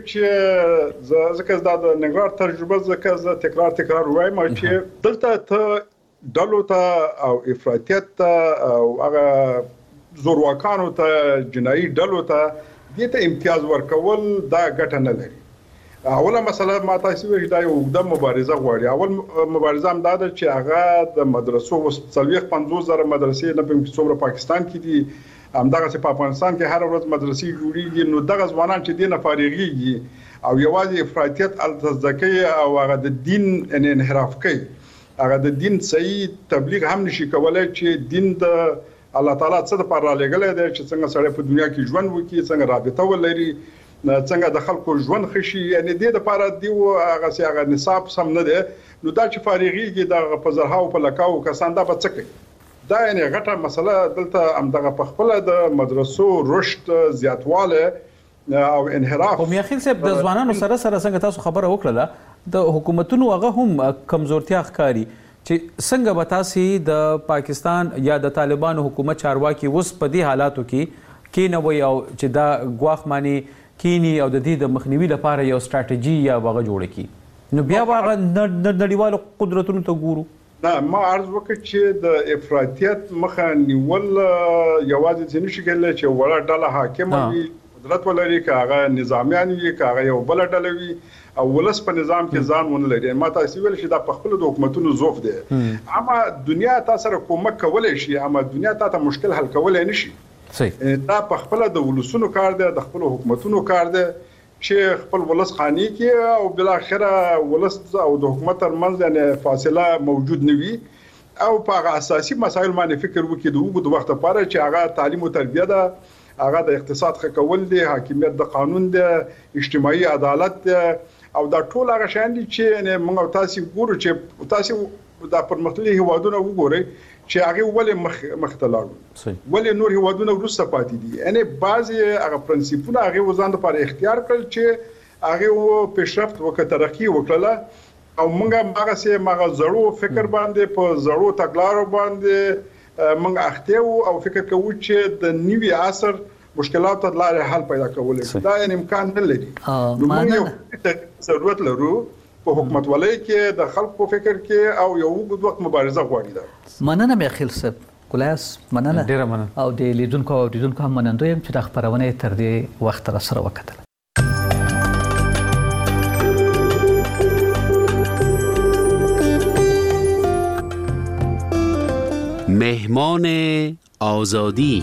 چې ځکه دا د نګران تجربه ځکه زه تکرار تکرار وایم چې دلته ته ډلو ته او افراطیت ته او هغه زورواکانو ته جنایي ډلو ته دې ته امتیاز ورکول دا ګټه نه لري. اوله مسله ما تاسو ویل دا یو اوږده مبارزه غواړي. اول مبارزه هم دا ده چې هغه د مدرسو څلوېښت پنځوس زره مدرسې نه په څومره پاکستان کې دي همدغسې په افغانستان کې هر ورځ مدرسې جوړېږي نو دغه ځوانان چې دې نه فارغېږي او یوازې افراطیت هلته زده کوي او هغه د دین انحراف کوي هغه د دین صحیح تبلیغ هم نشي کولای چې دین د الله تعالی څخه د پر لګلې دی چې څنګه سړی په دنیا کې ژوند وکړي څنګه رابطه ولري څنګه د خلکو ژوند خشي یعنی د لپاره دی هغه سي هغه نصاب سم نه دی نو دا چې فارغيږي د په زرهاو په لکاو کسان دا به څه کوي دا یعنی غټه مسله دلته هم دغه په خپل د مدرسو رشد زیاتواله او انحراف. خو میاخیل صاحب د ځوانانو سره سره څنګه تاسو خبره وکړه د حکومتونو هغه هم کمزورتیا ښکاري چې څنګه به تاسو د پاکستان یا د طالبانو حکومت چارواکي اوس په دې حالاتو کې کینوي او چې دا ګواخ معنی کینی او د دې د مخنیوي لپاره یو ستراتیژي یا وغه جوړ کړي نو بیا هغه نړیوالو قدرتونو ته ګورو. نه ما عرض وکړ چې د افراطیت مخه نیول یوازې ځینې شي کېدل چې وړه ډله حاکمه وي قدرت ولري که هغه نظامیان وي که هغه یو بل ډله وي او ولس په نظام کې ځان ونه لري. ما تاسو ویل چې دا په خپل د حکومتونو ضعف دی اما دنیا تاسو سره کومک کولای شي اما دنیا تاسو مشکل حل کولای نشي. صحیح دا په خپل د ولسونو کار دی د خپل حکومتونو کار دی چې خپل ولس خاني کې او بل اخره ولس او د حکومت ترمنځ یعنی فاصله موجود نه وي او په اساسي مسایل باندې فکر وکړي د وګړو وخت لپاره چې هغه تعلیم او تربیه ده هغه د اقتصاد ښه کول دي حاکمیت د قانون دی اجتماعي عدالت دی او دا ټول هغه شان دي چې موږ تاسو ګورو چې تاسو د پرمختللي هیوادونو وګورئ چې هغه ولې مخ مختلاړو ولې نور هیوادونه ورسره پاتې دي یعنی بعضي هغه پرنسپونه هغه وزن لپاره اختیار کړل چې هغه پیشرفت وکړه ترقی وکړه او موږ هغه سه مغه زړو فکر باندې په زړو تګلارو باندې موږ اخته او فکر کوو چې د نیوي عصر مشکلات ته لارې حل پیدا کولای دا یعنی امکان نه لري. نو موږ ضرورت لرو په حکومت ولای کې د خلکو په فکر کې او یو وګړو وخت مبارزه غواړي. دا مننه میاخیل صاحب کلاس مننه ډیره مننه او د لیدونکو او لیدونکو هم مننه یم چې د خبرونه تر دې وخت را سره وکړه. مهمان آزادی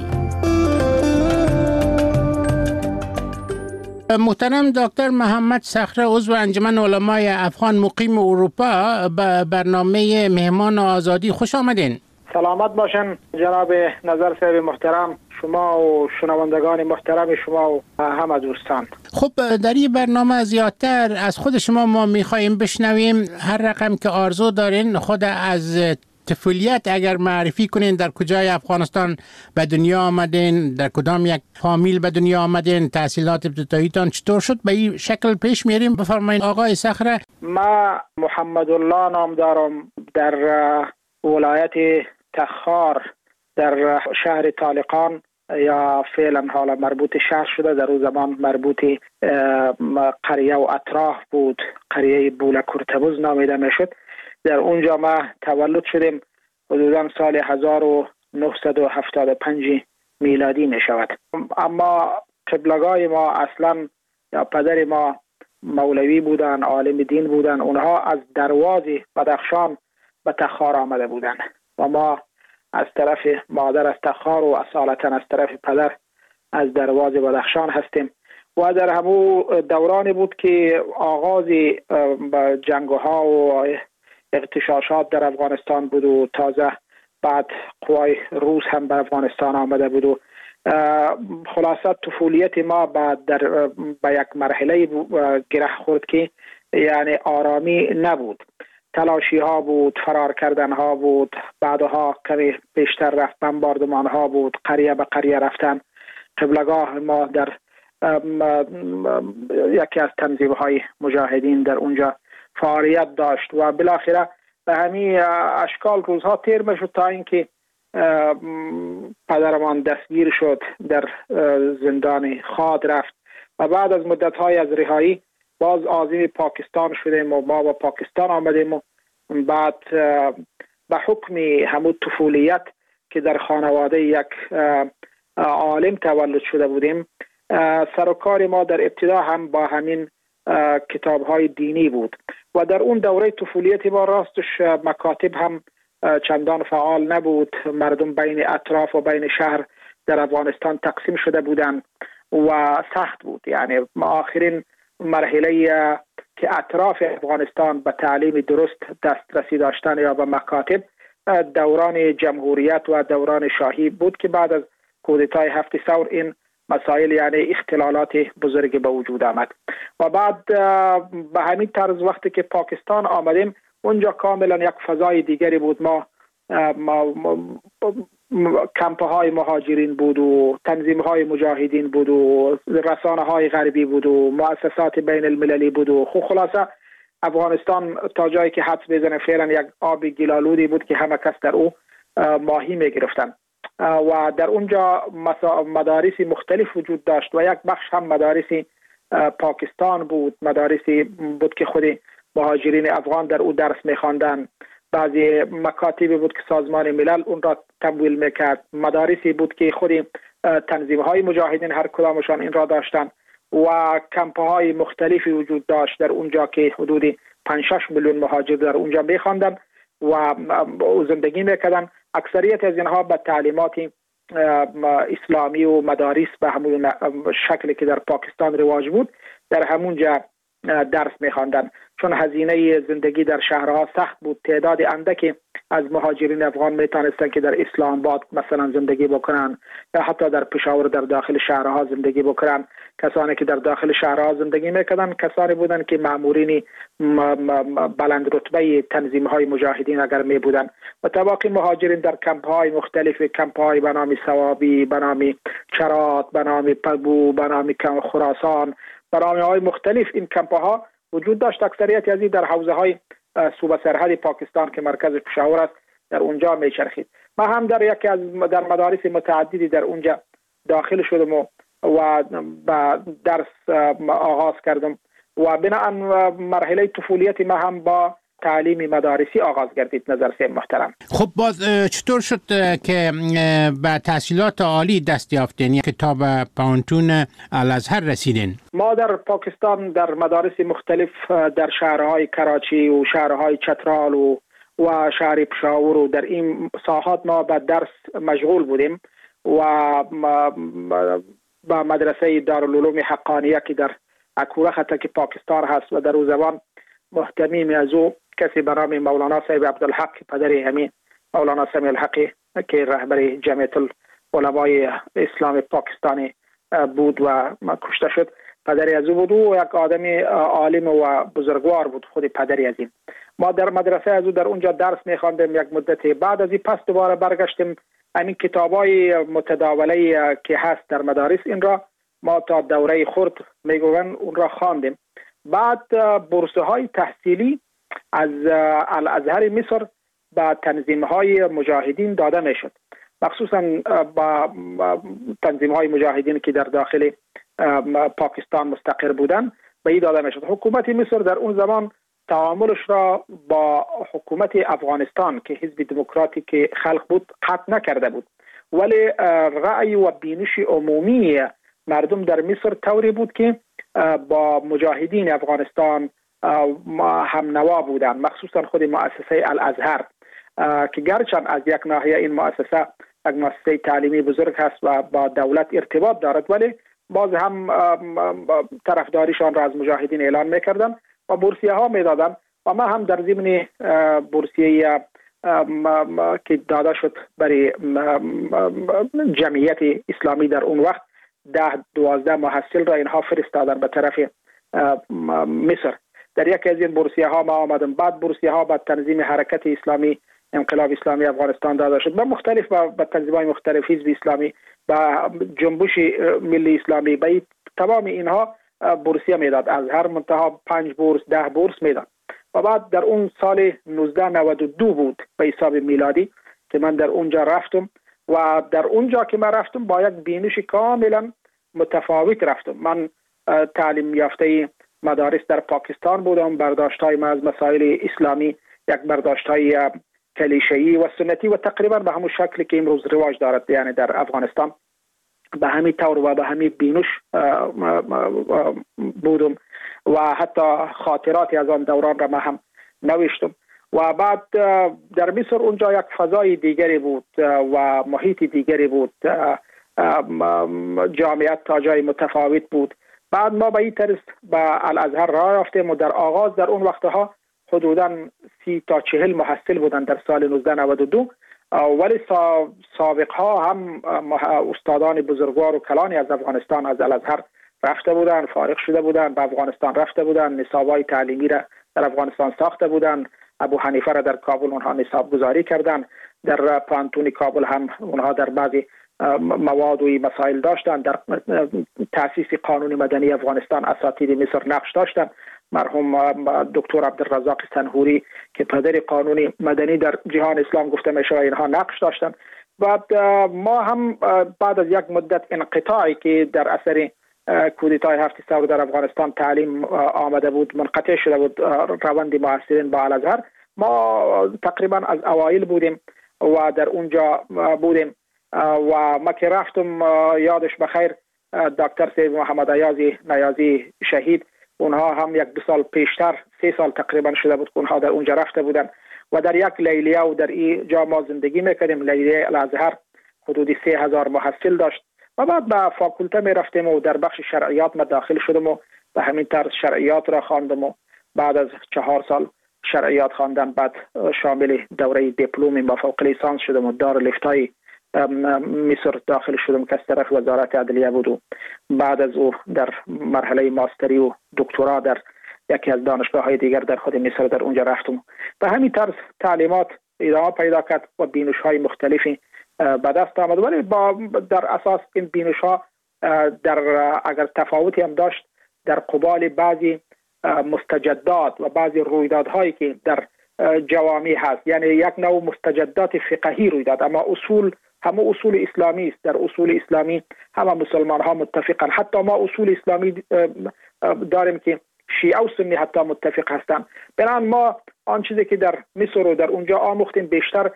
محترم دکتر محمد صخره عضو انجمن علمای افغان مقیم اروپا به برنامه مهمان آزادی خوش آمدین. سلامت باشن جناب نظر صاحب محترم شما و شنوندگان محترم شما و همه دوستان. خب در این برنامه زیادتر از خود شما ما میخواییم بشنویم هر رقم که آرزو دارین خود از طفولیت اگر معرفی کنین در کجای افغانستان به دنیا آمدین، در کدام یک فامیل به دنیا آمدین، تحصیلات ابتداییتان چطور شد، به این شکل پیش میریم. بفرمایید آقای صخره. ما محمد الله نام دارم، در ولایت تخار در شهر طالقان یا فعلا حالا مربوط شهر شده، در اون زمان مربوط قریه و اطراف بود، قریه بولکورتبوز نامیده میشد. در اونجا ما تولد شدیم، حدودا سال هزار و نهصد و هفتاد و پنج میلادی می شود. اما قبلگاه ما اصلا یا پدر ما مولوی بودن، عالم دین بودن، اونها از دروازه بدخشان به تخار آمده بودن و ما از طرف مادر از تخار و اصالتا از طرف پدر از دروازه بدخشان هستیم. و در همون دورانی بود که آغاز جنگ‌ها و اغتشاشات در افغانستان بود و تازه بعد قوای روس هم به افغانستان آمده بود و خلاصه طفولیت ما بعد در به یک مرحله گره خورد که یعنی آرامی نبود، تلاشی ها بود، فرار کردن ها بود، بعدها کمی بیشتر رفت بمباردمان ها بود، قریه به قریه رفتن. قبلگاه ما در یکی از تنظیم های مجاهدین در اونجا فعالیت داشت و بالاخره به همین اشکال روزها تیر میشد تا اینکه پدرمان دستگیر شد، در زندان خاد رفت و بعد از مدت های از رهایی باز عازم پاکستان شدیم و ما با پاکستان آمدیم و بعد به حکم همون طفولیت که در خانواده یک عالم تولد شده بودیم، سر و کار ما در ابتدا هم با همین کتاب های دینی بود و در اون دوره طفولیت ما راستش مکاتب هم چندان فعال نبود. مردم بین اطراف و بین شهر در افغانستان تقسیم شده بودند و سخت بود. یعنی ما آخرین مرحله که اطراف افغانستان به تعلیم درست دسترسی داشتن یا به مکاتب دوران جمهوریت و دوران شاهی بود که بعد از کودتای هفت ثور این مسائل یعنی اختلالات بزرگی به وجود آمد و بعد به همین طرز وقتی که پاکستان آمدیم اونجا کاملا یک فضای دیگری بود. ما, ما, ما کمپ های مهاجرین بود و تنظیم های مجاهدین بود و رسانه های غربی بود و مؤسسات بین المللی بود و خلاصه افغانستان تا جایی که حدس بزنه فعلا یک آب گلالودی بود که همه کس در او ماهی می گرفتن و در اونجا مدارس مختلف وجود داشت و یک بخش هم مدارس پاکستان بود، مدارسی بود که خود مهاجرین افغان در او درس می‌خواندند. بعضی مکاتبی بود که سازمان ملل اون را تمویل میکرد، مدارسی بود که خود تنظیم‌های مجاهدین هر کدامشان این را داشتند و کمپ‌های مختلفی وجود داشت در اونجا که حدود پنج شش میلیون مهاجر در اونجا می‌خواندند و زندگی می‌کردند. اکثریت از اینها به تعلیمات اسلامی و مدارس به همون شکلی که در پاکستان رواج بود در همونجا درس می‌خواندند، چون هزینه زندگی در شهرها سخت بود. تعداد اندکی از مهاجرین افغان میتونستند که در اسلام آباد مثلا زندگی بکنن یا حتی در پشاور در داخل شهرها زندگی بکنن. کسانی که در داخل شهرها زندگی میکردن کسانی بودند که مامورین بلند رتبه تنظیم های مجاهدین اگر می بودند و طباقی مهاجرین در کمپ های مختلف، کمپ های به نام ثوابی، به نام چرات، به نام پگبو، به نام خراسان، به نام های مختلف این کمپ ها وجود داشت. اکثریت از این در حوزه های صوبه سرحدی پاکستان که مرکز پشاور است در اونجا میچرخید. ما هم در یکی از در مدارس متعددی در اونجا داخل شدم و, و با درس آغاز کردم و بناء مرحله طفولیت ما هم با تعلیم مدارسی آغاز گردید. نظر سیم محترم. خب باز چطور شد که به تحصیلات عالی دست یافتین، کتاب پانتون الازهر رسیدین؟ ما در پاکستان در مدارس مختلف در شهرهای کراچی و شهرهای چترال و و شهر پشاور و در این ساحات ما به درس مشغول بودیم و با مدرسه دارالعلوم حقانیه که در اکوره خطه که پاکستان هست و در او زبان محتمیم از او کسی به نام مولانا صاحب عبدالحق پدر همین مولانا سمیع الحقی که رهبر جمعیت العلمای اسلام پاکستانی بود و کشته شد، پدری از او بود و یک آدم عالم و بزرگوار بود خود پدری از این ما در مدرسه از او در اونجا درس می‌خواندیم یک مدتی. بعد از این پس دوباره برگشتیم همین کتابای متداوله که هست در مدارس این را ما تا دوره خرد میگوین اون را خواندیم. بعد بورس های تحصیلی از الازهر مصر به تنظیم های مجاهدین داده میشد، مخصوصا با تنظیم های مجاهدین که در داخل پاکستان مستقر بودن به این داده میشد. حکومت مصر در اون زمان تعاملش را با حکومت افغانستان که حزب دموکراتیک خلق بود قطع نکرده بود، ولی رأی و بینش عمومی مردم در مصر طوری بود که با مجاهدین افغانستان هم نوا بودند، مخصوصا خود مؤسسه الازهر که گرچند از یک ناحیه این مؤسسه یک مؤسسه تعلیمی بزرگ هست و با دولت ارتباط دارد، ولی باز هم طرفداریشان را از مجاهدین اعلان میکردن و بورسیه ها میدادن. و ما هم در ضمن بورسیه که داده شد برای جمعیت اسلامی در اون وقت ده دوازده محصل را اینها فرستادن به طرف مصر. در یکی از این بورسیه ها ما آمدم. بعد بورسیه ها به تنظیم حرکت اسلامی انقلاب اسلامی افغانستان داده شد، به مختلف به تنظیم های مختلف، حزب اسلامی، به جنبش ملی اسلامی، به تمام اینها بورسیه میداد. از هر منتها پنج بورس ده بورس میداد. و بعد در اون سال نوزده نود و دو بود به حساب میلادی که من در اونجا رفتم و در اونجا که من رفتم با یک بینش کاملا متفاوت رفتم. من تعلیم یافته مدارس در پاکستان بودم، برداشت‌های من از مسائل اسلامی یک برداشت‌های کلیشه‌ای و سنتی و تقریبا به همون شکلی که امروز رواج دارد یعنی در افغانستان به همین طور و به همین بینش بودم و حتی خاطراتی از آن دوران را ما هم نوشتم. و بعد در مصر اونجا یک فضای دیگری بود و محیط دیگری بود، جامعیت تا جای متفاوت بود. بعد ما به این طرز به الازهر راه رفتیم و در آغاز در اون وقتها حدوداً سی تا چهل محصل بودن در سال نوزده نود و دو، ولی سابق ها هم استادان بزرگوار و کلانی از افغانستان از الازهر رفته بودن، فارغ شده بودن، به افغانستان رفته بودن، نصابای تعلیمی را در افغانستان ساخته بودن. ابو حنیفه را در کابل اونها نصاب گذاری کردن، در پانتون کابل هم اونها در بعضی مواد و مسائل داشتن. در تأسیس قانون مدنی افغانستان اساتید مصر نقش داشتن. مرحوم دکتر عبدالرزاق سنهوری که پدر قانون مدنی در جهان اسلام گفته میشه اینها نقش داشتن. بعد ما هم بعد از یک مدت انقطاعی که در اثر کودتای هفت سپتامبر در افغانستان تعلیم آمده بود، منقطع شده بود روند محصلین با الازهر، ما تقریبا از اوایل بودیم و در اونجا بودیم و ما که رفتم یادش بخیر دکتر سید محمد ایازی نیازی شهید، اونها هم یک دو سال پیشتر سه سال تقریبا شده بود که اونها در اونجا رفته بودن و در یک لیلیه و در این جا ما زندگی میکردیم. لیلیه الازهر حدودی سه هزار محصل داشت و بعد به فاکولته می رفتیم و در بخش شرعیات ما داخل شدم و به همین طرز شرعیات را خواندم و بعد از چهار سال شرعیات خواندن بعد شامل دوره دیپلم با فوق لیسانس شدم و دارالفتای مصر داخل شدم که از طرف وزارت عدلیه بود و بعد از او در مرحله ماستری و دکترا در یکی از دانشگاه های دیگر در خود مصر در اونجا رفتم. به همین طرز تعلیمات ادامه پیدا کرد و بینش های مختلفی به دست آمد، ولی با در اساس این بینش ها در اگر تفاوتی هم داشت در قبال بعضی مستجدات و بعضی رویدادهایی که در جوامع هست، یعنی یک نوع مستجدات فقهی روی داد، اما اصول همه اصول اسلامی است. در اصول اسلامی همه مسلمان ها متفقن، حتی ما اصول اسلامی داریم که شیعه و سنی حتی متفق هستند. بنابراین ما آن چیزی که در مصر و در اونجا آموختیم بیشتر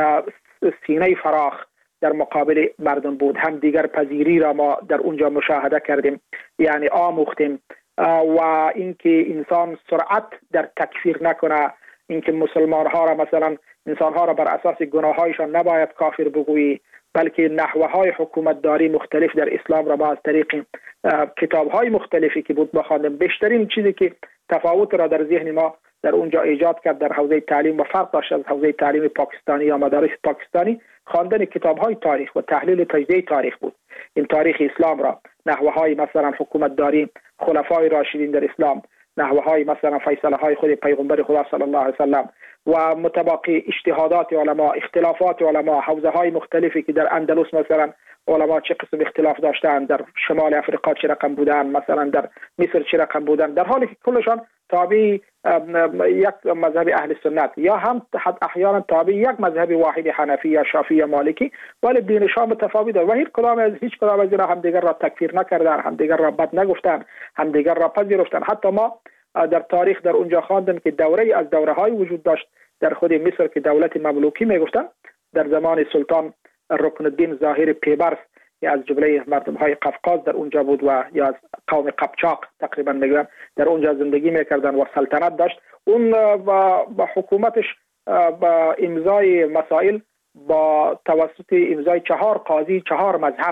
سینه فراخ در مقابل مردم بود. هم دیگر پذیری را ما در اونجا مشاهده کردیم، یعنی آموختیم و اینکه انسان سرعت در تکفیر نکنه، اینکه مسلمان ها را مثلا انسان ها را بر اساس گناه هایشان نباید کافر بگویی، بلکه نحوه های حکومت داری مختلف در اسلام را ما از طریق کتاب های مختلفی که بود بخواندیم. بیشترین چیزی که تفاوت را در ذهن ما در اونجا ایجاد کرد در حوزه تعلیم و فرق داشت از حوزه تعلیم پاکستانی یا مدارس پاکستانی، خواندن کتاب های تاریخ و تحلیل تجزیه تاریخ بود. این تاریخ اسلام را، نحوه های مثلا حکومت داری خلفای راشدین در اسلام، نحوه های مثلا فیصله های خود پیغمبر خدا صلی الله علیه وسلم و متباقی اجتهادات علما، اختلافات علما، حوزه های مختلفی که در اندلس مثلا علما چه قسم اختلاف داشتن، در شمال افریقا چه رقم بودن، مثلا در مصر چه رقم بودن، در حالی که کلشان تابع یک مذهب اهل سنت یا هم احیانا تابع یک مذهب واحد حنفی یا شافعی یا مالکی، ولی دینشان متفاوت و هیچ کدام از هیچ کدام از اینها همدیگر را تکفیر نکردن، همدیگر را بد نگفتن، همدیگر را پذیرفتن. حتی ما در تاریخ در اونجا خواندیم که دوره از دوره های وجود داشت در خود مصر که دولت مملوکی میگفتن، در زمان سلطان رکن الدین ظاهر پیبرس یا از جمله مردم های قفقاز در اونجا بود و یا از قوم قپچاق تقریبا میگن در اونجا زندگی میکردن و سلطنت داشت. اون با, با حکومتش با امضای مسائل با توسط امضای چهار قاضی چهار مذهب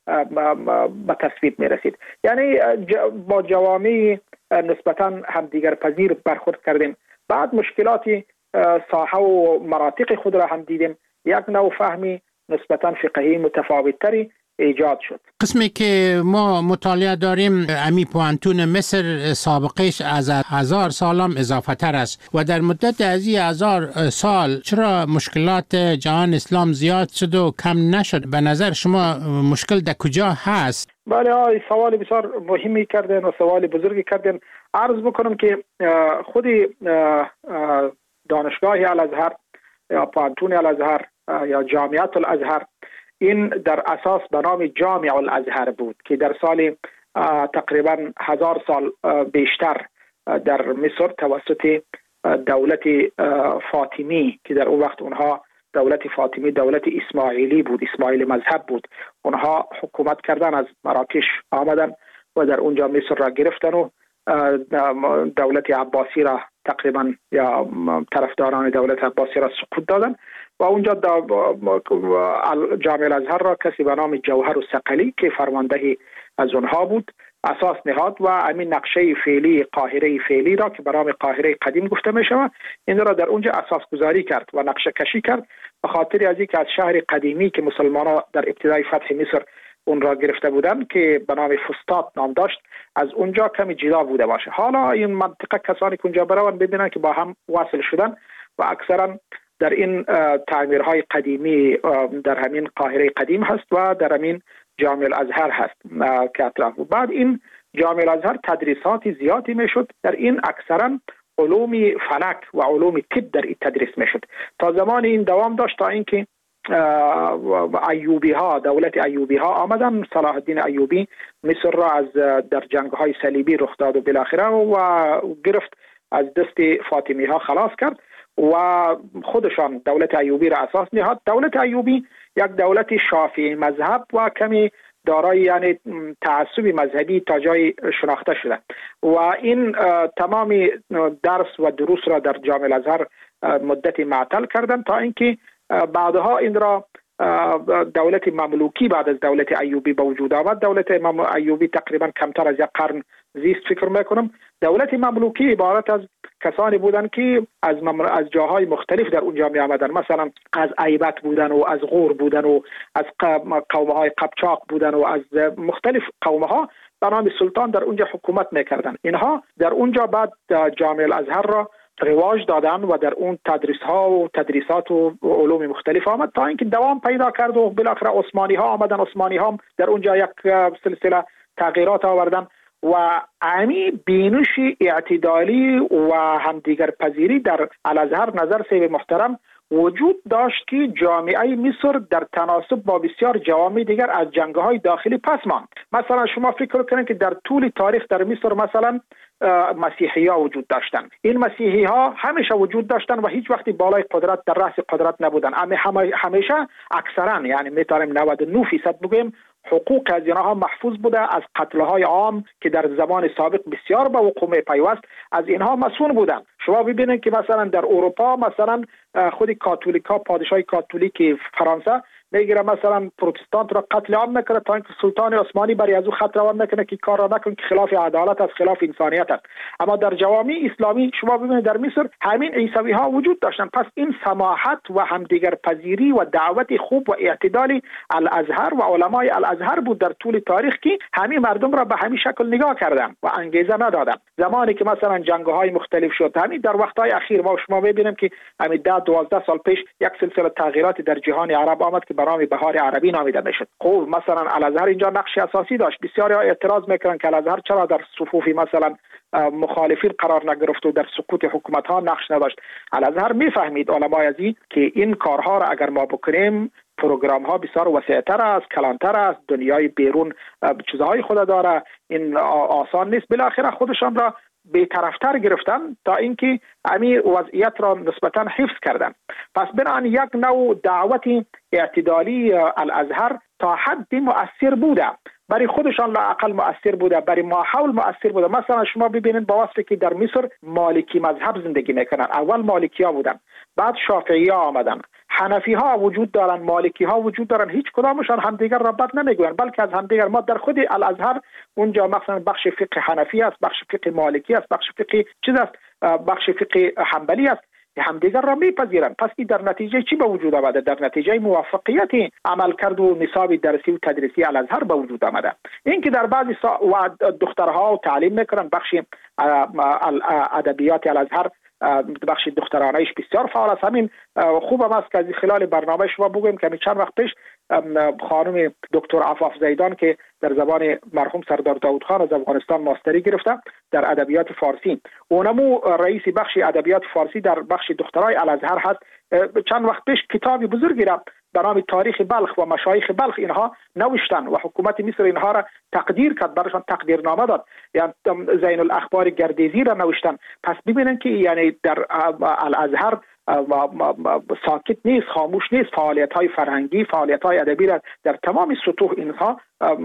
به تصویب میرسید. یعنی با جوامع نسبتا همدیگر پذیر برخورد کردیم. بعد مشکلاتی ساحه و مناطق خود را هم دیدیم، یک نوع فهمی نسبتا فقهی متفاوت‌تری ایجاد شد. قسمی که ما مطالعه داریم امی پوانتون مصر سابقش از هزار سال هم اضافه تر است و در مدت از این هزار سال چرا مشکلات جهان اسلام زیاد شد و کم نشد؟ به نظر شما مشکل در کجا هست؟ بله، سوال بسیار مهمی کردن و سوال بزرگی کردن. عرض بکنم که خود دانشگاه الازهر یا پوانتون الازهر یا جامعه الازهر این در اساس به نام جامع الازهر بود که در سال تقریبا هزار سال بیشتر در مصر توسط دولت فاطمی که در اون وقت اونها دولت فاطمی دولت اسماعیلی بود، اسماعیلی مذهب بود، اونها حکومت کردن، از مراکش آمدن و در اونجا مصر را گرفتن و دولت عباسی را تقریبا یا طرفداران دولت عباسی را سقوط دادن و اونجا جامع الازهر را کسی به نام جوهر الثقلی که فرمانده از اونها بود اساس نهاد و همین نقشه فعلی قاهره فعلی را که به نام قاهره قدیم گفته می شود این را در اونجا اساس گذاری کرد و نقشه کشی کرد به خاطر از اینکه از شهر قدیمی که مسلمانان در ابتدای فتح مصر اون را گرفته بودند که به نام فسطاط نام داشت، از اونجا کمی جدا بوده باشه. حالا این منطقه کسانی که اونجا برون ببینن که با هم وصل شدن و اکثرا در این تعمیرهای قدیمی در همین قاهره قدیم هست و در همین جامع الازهر هست که اطراف. بعد این جامع الازهر تدریسات زیادی میشد، در این اکثرا علوم فلک و علوم طب در این تدریس میشد تا زمان این دوام داشت تا اینکه ایوبی ها دولت ایوبی ها آمدن، صلاح الدین ایوبی مصر را از در جنگ های صلیبی رخ داد و بالاخره و گرفت از دست فاطمی ها خلاص کرد و خودشان دولت ایوبی را اساس نهاد. دولت ایوبی یک دولت شافعی مذهب و کمی دارای یعنی تعصب مذهبی تا جای شناخته شده و این تمام درس و دروس را در جامع الازهر مدت معطل کردن تا اینکه بعدها این را دولت مملوکی بعد از دولت ایوبی به وجود آمد. دولت ایوبی تقریبا کمتر از یک قرن زیست فکر میکنم. دولت مملوکی عبارت از کسانی بودند که از ممر... از جاهای مختلف در اونجا می آمدن، مثلا از ایبت بودن و از غور بودن و از قومهای قپچاق بودن و از مختلف قومها به نام سلطان در اونجا حکومت میکردن. اینها در اونجا بعد جامع الازهر را رواج دادن و در اون تدریس ها و تدریسات و علوم مختلف آمد تا اینکه دوام پیدا کرد و بالاخره عثمانی ها آمدن. عثمانی ها در اونجا یک سلسله تغییرات آوردن و امی بینش اعتدالی و همدیگر پذیری در الازهر نظر سیب محترم وجود داشت که جامعه مصر در تناسب با بسیار جوامع دیگر از جنگ‌های داخلی پس ماند. مثلا شما فکر کنید که در طول تاریخ در مصر مثلا مسیحی ها وجود داشتند. این مسیحی ها همیشه وجود داشتند و هیچ وقتی بالای قدرت در رأس قدرت نبودند. اما همیشه اکثرا یعنی میتونیم نود و نه درصد بگویم حقوق از اینها محفوظ بوده، از قتل‌های عام که در زمان سابق بسیار به وقوع پیوست از اینها مسئول بودند. شما ببینید که مثلا در اروپا مثلا خود کاتولیکا، پادشاه کاتولیک فرانسه میگیره مثلا پروتستانت را قتل عام نکنه تا اینکه سلطان عثمانی برای از او خط روان نکنه که کار را نکنه که خلاف عدالت است، خلاف انسانیت است. اما در جوامع اسلامی شما ببینید در مصر همین عیسوی ها وجود داشتن. پس این سماحت و همدیگر پذیری و دعوت خوب و اعتدال الازهر و علمای الازهر بود در طول تاریخ که همین مردم را به همین شکل نگاه کردن و انگیزه ندادن. زمانی که مثلا جنگ‌های مختلف شد، همین در وقت‌های اخیر ما شما ببینیم که همین ده دوازده سال پیش یک سلسله تغییراتی در جهان عرب آمد که برای بهار عربی نامیده میشد. خب مثلا الازهر اینجا نقش اساسی داشت. بسیاری ها اعتراض میکنن که الازهر چرا در صفوف مثلا مخالفین قرار نگرفت و در سقوط حکومت ها نقش نداشت. الازهر میفهمید علمای ازی که این کارها را اگر ما بکنیم پروگرام ها بسیار وسیع‌تر است، کلانتر است، دنیای بیرون چیزهای خود داره، این آسان نیست. بالاخره خودشان را بی‌طرفتر گرفتن تا اینکه امی وضعیت را نسبتاً حفظ کردن. پس بنابراین یک نوع دعوت اعتدالی الازهر تا حدی مؤثر بوده، برای خودشان لااقل مؤثر بوده، برای ماحول مؤثر بوده. مثلا شما ببینید با وصفی که در مصر مالکی مذهب زندگی میکنن، اول مالکی ها بودن، بعد شافعی ها آمدن، حنفی ها وجود دارن، مالکی ها وجود دارن، هیچ کدامشان همدیگر را بد نمیگوین، بلکه از همدیگر ما در خود الازهر اونجا مثلا بخش فقه حنفی است، بخش فقه مالکی است، بخش فقه چیز است، بخش فقه حنبلی است، همدیگر را میپذیرند. پس این در نتیجه چی به وجود آمده؟ در نتیجه موفقیت عمل کرد و نصاب درسی و تدریسی الازهر به وجود آمده. این که در بعضی سا... و دخترها تعلیم میکنن، بخش ادبیات الازهر بخش دخترانه‌اش بسیار فعال است. همین خوب هم است که از خلال برنامه شما بگویم که چند وقت پیش خانم دکتر عفاف زیدان که در زبان مرحوم سردار داود خان از افغانستان ماستری گرفته در ادبیات فارسی، اونمو رئیس بخش ادبیات فارسی در بخش دخترای الازهر هست، چند وقت پیش کتابی بزرگی را به نام تاریخ بلخ و مشایخ بلخ اینها نوشتن و حکومت مصر اینها را تقدیر کرد، برایشان تقدیرنامه داد، یعنی زین الاخبار گردیزی را نوشتن. پس ببینن که یعنی در الازهر ساکت نیست، خاموش نیست، فعالیت های فرهنگی، فعالیت های ادبی را در تمام سطوح اینها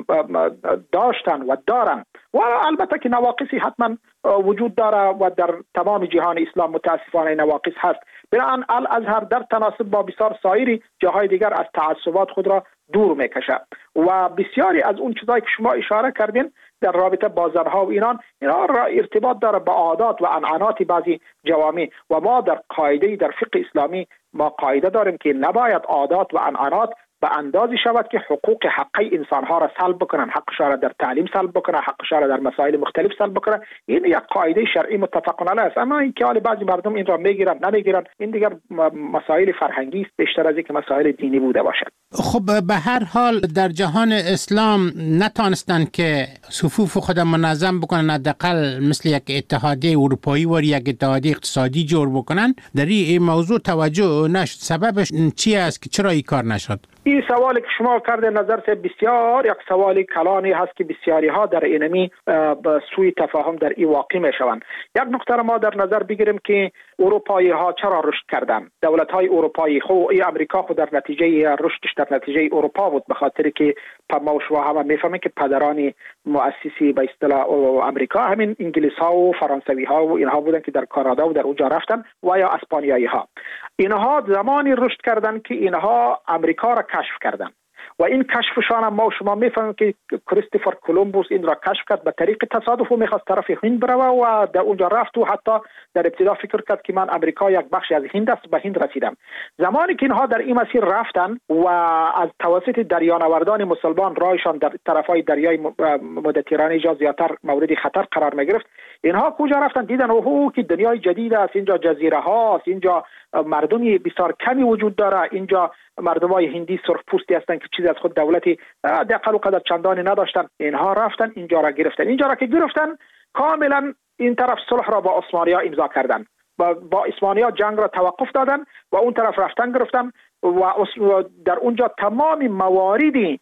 داشتن و دارن و البته که نواقصی حتما وجود داره و در تمام جهان اسلام متاسفانه نواقص هست. بنابراین الازهر در تناسب با بسیار سایر جاهای دیگر از تعصبات خود را دور میکشه و بسیاری از اون چیزایی که شما اشاره کردین در رابطه با زنها و اینان، اینا را ارتباط داره با عادات و عنعنات بعضی جوامع و ما در قاعده در فقه اسلامی ما قاعده داریم که نباید عادات و عنعنات به اندازی شود که حقوق حقی انسانها را سلب بکنن، حقش را در تعلیم سلب بکنه، حقش را در مسائل مختلف سلب بکنه. این یک قاعده شرعی متفق علیه است. اما این که حال بعضی مردم این را میگیرن نمیگیرن، این دیگر مسائل فرهنگی است بیشتر از اینکه مسائل دینی بوده باشد. خب به هر حال در جهان اسلام نتانستند که صفوف خود منظم بکنن، حداقل مثل یک اتحادیه اروپایی و یک اتحادیه اقتصادی جور بکنن. در این موضوع توجه نشد. سببش چی است که چرا این کار نشد؟ این سوالی که شما کرده نظر سے بسیار یک سوالی کلانی هست که بسیاری ها در اینمی به سوی تفاهم در این واقع می شوند. یک نکته را ما در نظر بگیریم که اروپایی ها چرا رشد کردن. دولت های اروپایی خو ای امریکا خود در نتیجه رشدش در نتیجه اروپا بود، به خاطر که ما و شما هم میفهمیم که پدران مؤسسی به اصطلاح امریکا همین انگلیس ها و فرانسوی ها و اینها بودن که در کانادا و در اونجا رفتن و یا اسپانیایی ها. اینها زمانی رشد کردن که اینها امریکا را کشف کردن و این کشفشان هم ما و شما میفهمیم که کریستوفر کولومبوس این را کشف کرد به طریق تصادف و میخواست طرف هند بروه و در اونجا رفت و حتی در ابتدا فکر کرد که من امریکا یک بخشی از هند است، به هند رسیدم. زمانی که اینها در این مسیر رفتن و از توسط دریانوردان مسلمان رایشان در طرفای دریای مدیترانه جا زیادتر مورد خطر قرار میگرفت، اینها کجا رفتن؟ دیدن اوه که دنیای جدید است، اینجا جزیره هاست، اینجا مردمی بسیار کمی وجود داره، اینجا مردمای هندی سرخ پوستی هستن که چیزی از خود دولتی دقل و قدر چندانی نداشتن. اینها رفتن اینجا را گرفتن. اینجا را که گرفتن کاملا این طرف صلح را با عثمانی‌ها امضا کردن، با, با عثمانی‌ها جنگ را توقف دادن و اون طرف رفتن گرفتن و در اونجا تمام مواردی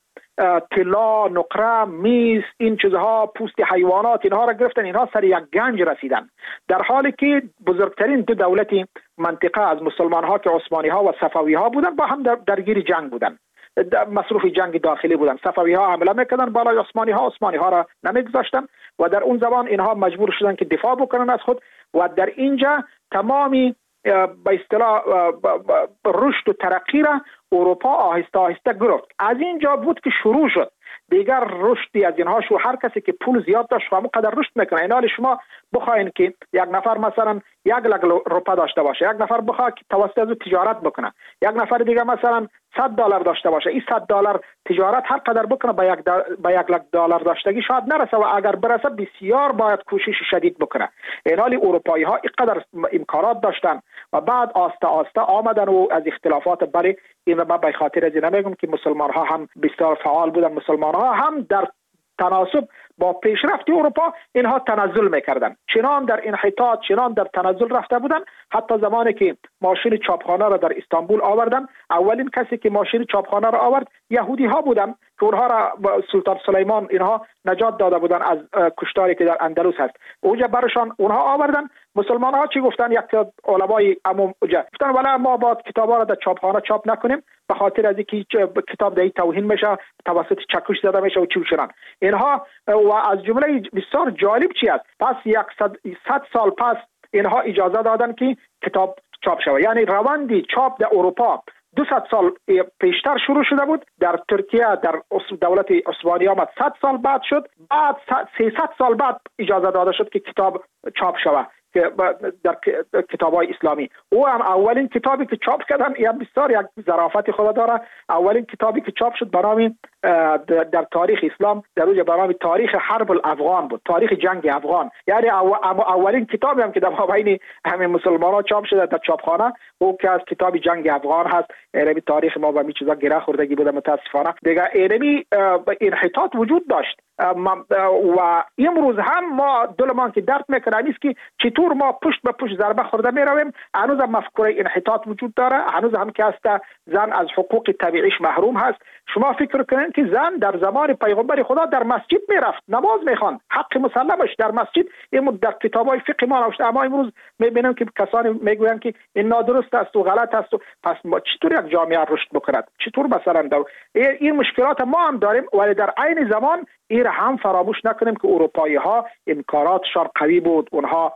طلا، نقره، میز، این چیزها، پوست حیوانات، اینها را گرفتن. اینها سر یک گنج رسیدن، در حالی که بزرگترین دو دولتی منطقه از مسلمان ها که عثمانی ها و صفوی ها بودن با هم در درگیر جنگ بودن، مصروف جنگ داخلی بودن. صفوی ها حمله میکردن بالای عثمانی ها، عثمانی ها را نمیگذاشتن و در اون زمان اینها مجبور شدن که دفاع بکنن از خود و در اینجا تمامی به اصطلاح رشد و ترقی را اروپا آهسته آهسته گرفت. از اینجا بود که شروع شد دیگر رشدی از اینها شو. هر کسی که پول زیاد داشت همون قدر رشد میکنه. این حال شما بخواین که یک نفر مثلا یک لک روپا داشته باشه، یک نفر بخواد که توسط از تجارت بکنه، یک نفر دیگه مثلا صد دلار داشته باشه، این صد دلار تجارت هر قدر بکنه به یک به یک لک دلار داشتگی شاید نرسه و اگر برسه بسیار باید کوشش شدید بکنه. این حال اروپایی ها اینقدر امکانات داشتن و بعد آسته آسته آمدن و از اختلافات بری. این من به خاطر از نمیگم که مسلمان ها هم بسیار فعال بودن، مسلمان ها هم در تناسب با پیشرفت اروپا اینها تنزل میکردن، چنان در انحطاط چنان در تنزل رفته بودن. حتی زمانی که ماشین چاپخانه را در استانبول آوردن، اولین کسی که ماشین چاپخانه را آورد یهودی ها بودن که اونها را سلطان سلیمان اینها نجات داده بودن از کشتاری که در اندلس هست. اونجا برشان اونها آوردن. مسلمان ها چی گفتن؟ یک علمای عموم گفتن ولی ما با کتابا را در چاپخانه چاپ نکنیم به خاطر از اینکه کتاب دهی توهین میشه، توسط چکش زده میشه و چی و چران. اینها و از جمله بسیار جالب چی است، پس صد سال پس اینها اجازه دادن که کتاب چاپ شود. یعنی روندی چاپ در اروپا دویست سال پیشتر شروع شده بود، در ترکیه در دولت عثمانی آمد صد سال بعد شد، بعد سیصد سال بعد اجازه داده شد که کتاب چاپ شود که در کتاب‌های اسلامی. او هم اولین کتابی که چاپ کردن، یا بسیار یک ظرافت خود داره، اولین کتابی که چاپ شد به نام در تاریخ اسلام در روز به نام تاریخ حرب الافغان بود، تاریخ جنگ افغان. یعنی اولین کتابی هم که در مابین همه مسلمانان چاپ شده در چاپخانه او که از کتاب جنگ افغان هست. عربی تاریخ ما با می چیزا گره خوردگی بوده متاسفانه. دیگه عربی انحطاط وجود داشت و امروز هم ما دلمان که درد میکنه نیست که چطور ما پشت به پشت ضربه خورده می رویم. هنوز هم مفکوره انحطاط وجود داره، هنوز هم که است زن از حقوق طبیعیش محروم هست. شما فکر کنین که زن در زمان پیغمبر خدا در مسجد میرفت نماز میخوان، حق مسلمش در مسجد. این در کتابای فقه ما نوشته، اما امروز میبینیم که کسانی میگویند که این نادرست است و غلط است و پس ما چطور یک جامعه رشد بکند؟ چطور مثلا در این مشکلات ما هم داریم، ولی در عین زمان این هم فراموش نکنیم که اروپایی ها امکاناتشان قوی بود. اونها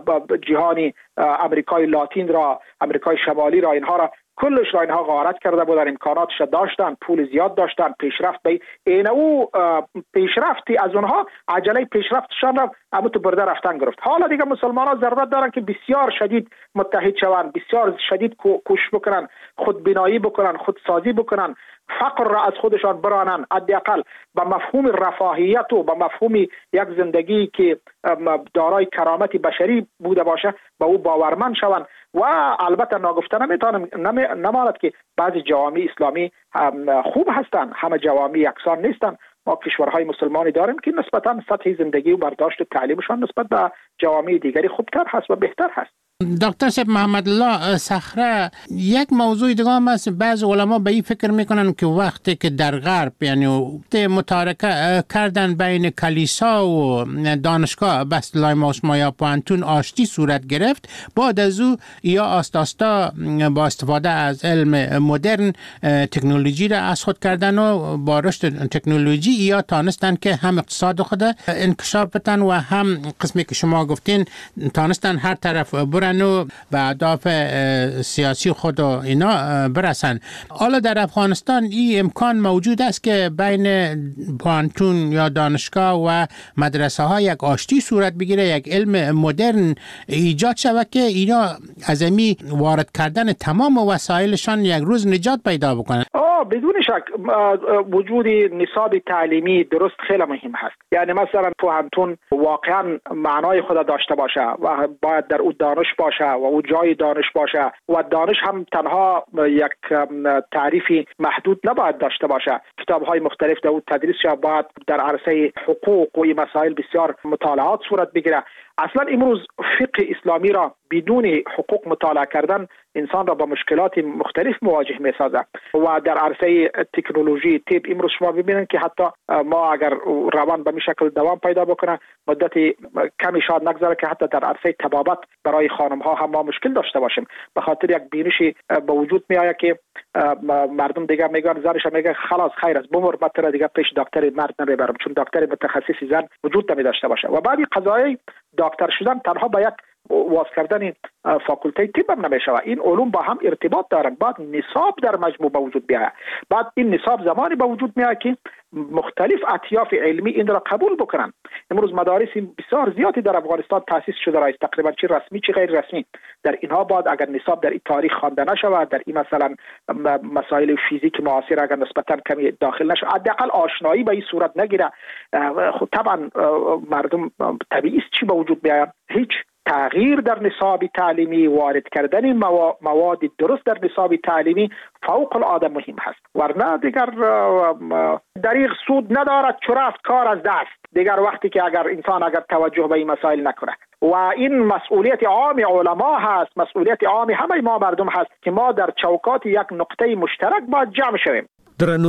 جهانی امریکای لاتین را، امریکای شمالی را، اینها را کلش را اینها غارت کرده بودن، امکاناتش داشتن، پول زیاد داشتن، پیشرفت به این او پیشرفتی از اونها عجله پیشرفتشان را اما تو برده رفتن گرفت. حالا دیگه مسلمان ها ضرورت دارن که بسیار شدید متحد شوند، بسیار شدید کوشش بکنن، خودبینایی بکنن، خودسازی بکنن، فقر را از خودشان برانن، حداقل با مفهوم رفاهیت و با مفهوم یک زندگی که دارای کرامت بشری بوده باشه با او باورمند شوند. و البته ناگفته نمیتونم نماند که بعضی جوامع اسلامی خوب هستند، همه جوامع یکسان نیستند. ما کشورهای مسلمانی داریم که نسبتا سطح زندگی و برداشت و تعلیمشان نسبت به جوامع دیگری خوبتر هست و بهتر هست. دکتر صاحب محمد الله صخره، یک موضوع دیگه هم هست. بعض علما به این فکر میکنن که وقتی که در غرب یعنی متارکه کردن بین کلیسا و دانشگاه بستلای ماسمایا پوانتون آشتی صورت گرفت، بعد از او یا آستاستا با استفاده از علم مدرن تکنولوژی را از خود کردن و با رشد تکنولوژی یا تانستن که هم اقتصاد خود انکشاف بدن و هم قسمی که شما گفتین تانستن هر طرف برن و به اهداف سیاسی خود و اینا برسن. حالا در افغانستان این امکان موجود است که بین پوانتون یا دانشگاه و مدرسه ها یک آشتی صورت بگیره، یک علم مدرن ایجاد شود که اینا از امی وارد کردن تمام وسایلشان یک روز نجات پیدا بکنن. آه بدون شک وجود نصاب تعلیمی درست خیلی مهم هست. یعنی مثلا پوانتون واقعا معنای خود داشته باشه و باید در اون دانش باشه و او جای دانش باشه و دانش هم تنها یک تعریفی محدود نباید داشته باشه. کتاب‌های مختلف در اون تدریس شود، باید در عرصه حقوق و این مسائل بسیار مطالعات صورت بگیره. اصلا امروز فقه اسلامی را بدون حقوق مطالعه کردن انسان را با مشکلات مختلف مواجه می سازد. و در عرصه تکنولوژی طب امروز شما ببینید که حتی ما اگر روان به این شکل دوام پیدا بکنه مدت کمی شاید نگذره که حتی در عرصه طبابت برای خانم ها هم ما مشکل داشته باشیم، به خاطر یک بینشی به وجود می آید که مردم دیگه میگن، زنش میگه خلاص خیر است بمر، بهتره دیگه پیش دکتر مرد نمیبرم چون دکتر متخصص زن وجود نمی داشته باشه. و بعد قضایی دکتر شدن تنها با یک واس کردن فاکولته طب هم نمی شود. این علوم با هم ارتباط دارن. بعد نصاب در مجموع به وجود بیاید. بعد این نصاب زمانی به وجود میاد که مختلف اطیاف علمی این را قبول بکنن. امروز مدارس بسیار زیادی در افغانستان تاسیس شده است، تقریبا چه رسمی چه غیر رسمی. در اینها بعد اگر نصاب در این تاریخ خوانده نشود، در این مثلا مسائل فیزیک معاصر اگر نسبتا کمی داخل نشود، حداقل آشنایی به این صورت نگیره، خب طبعا مردم طبیعی است چی به وجود بیاید؟ هیچ تغییر در نصاب تعلیمی، وارد کردن مواد درست در نصاب تعلیمی فوق العاده مهم هست. ورنه دیگر دریغ سود ندارد، چو رفت کار از دست. دیگر وقتی که اگر انسان اگر توجه به این مسائل نکنه و این مسئولیت عام علما هست، مسئولیت عام همه ما مردم هست که ما در چوکات یک نقطه مشترک باید جمع شویم.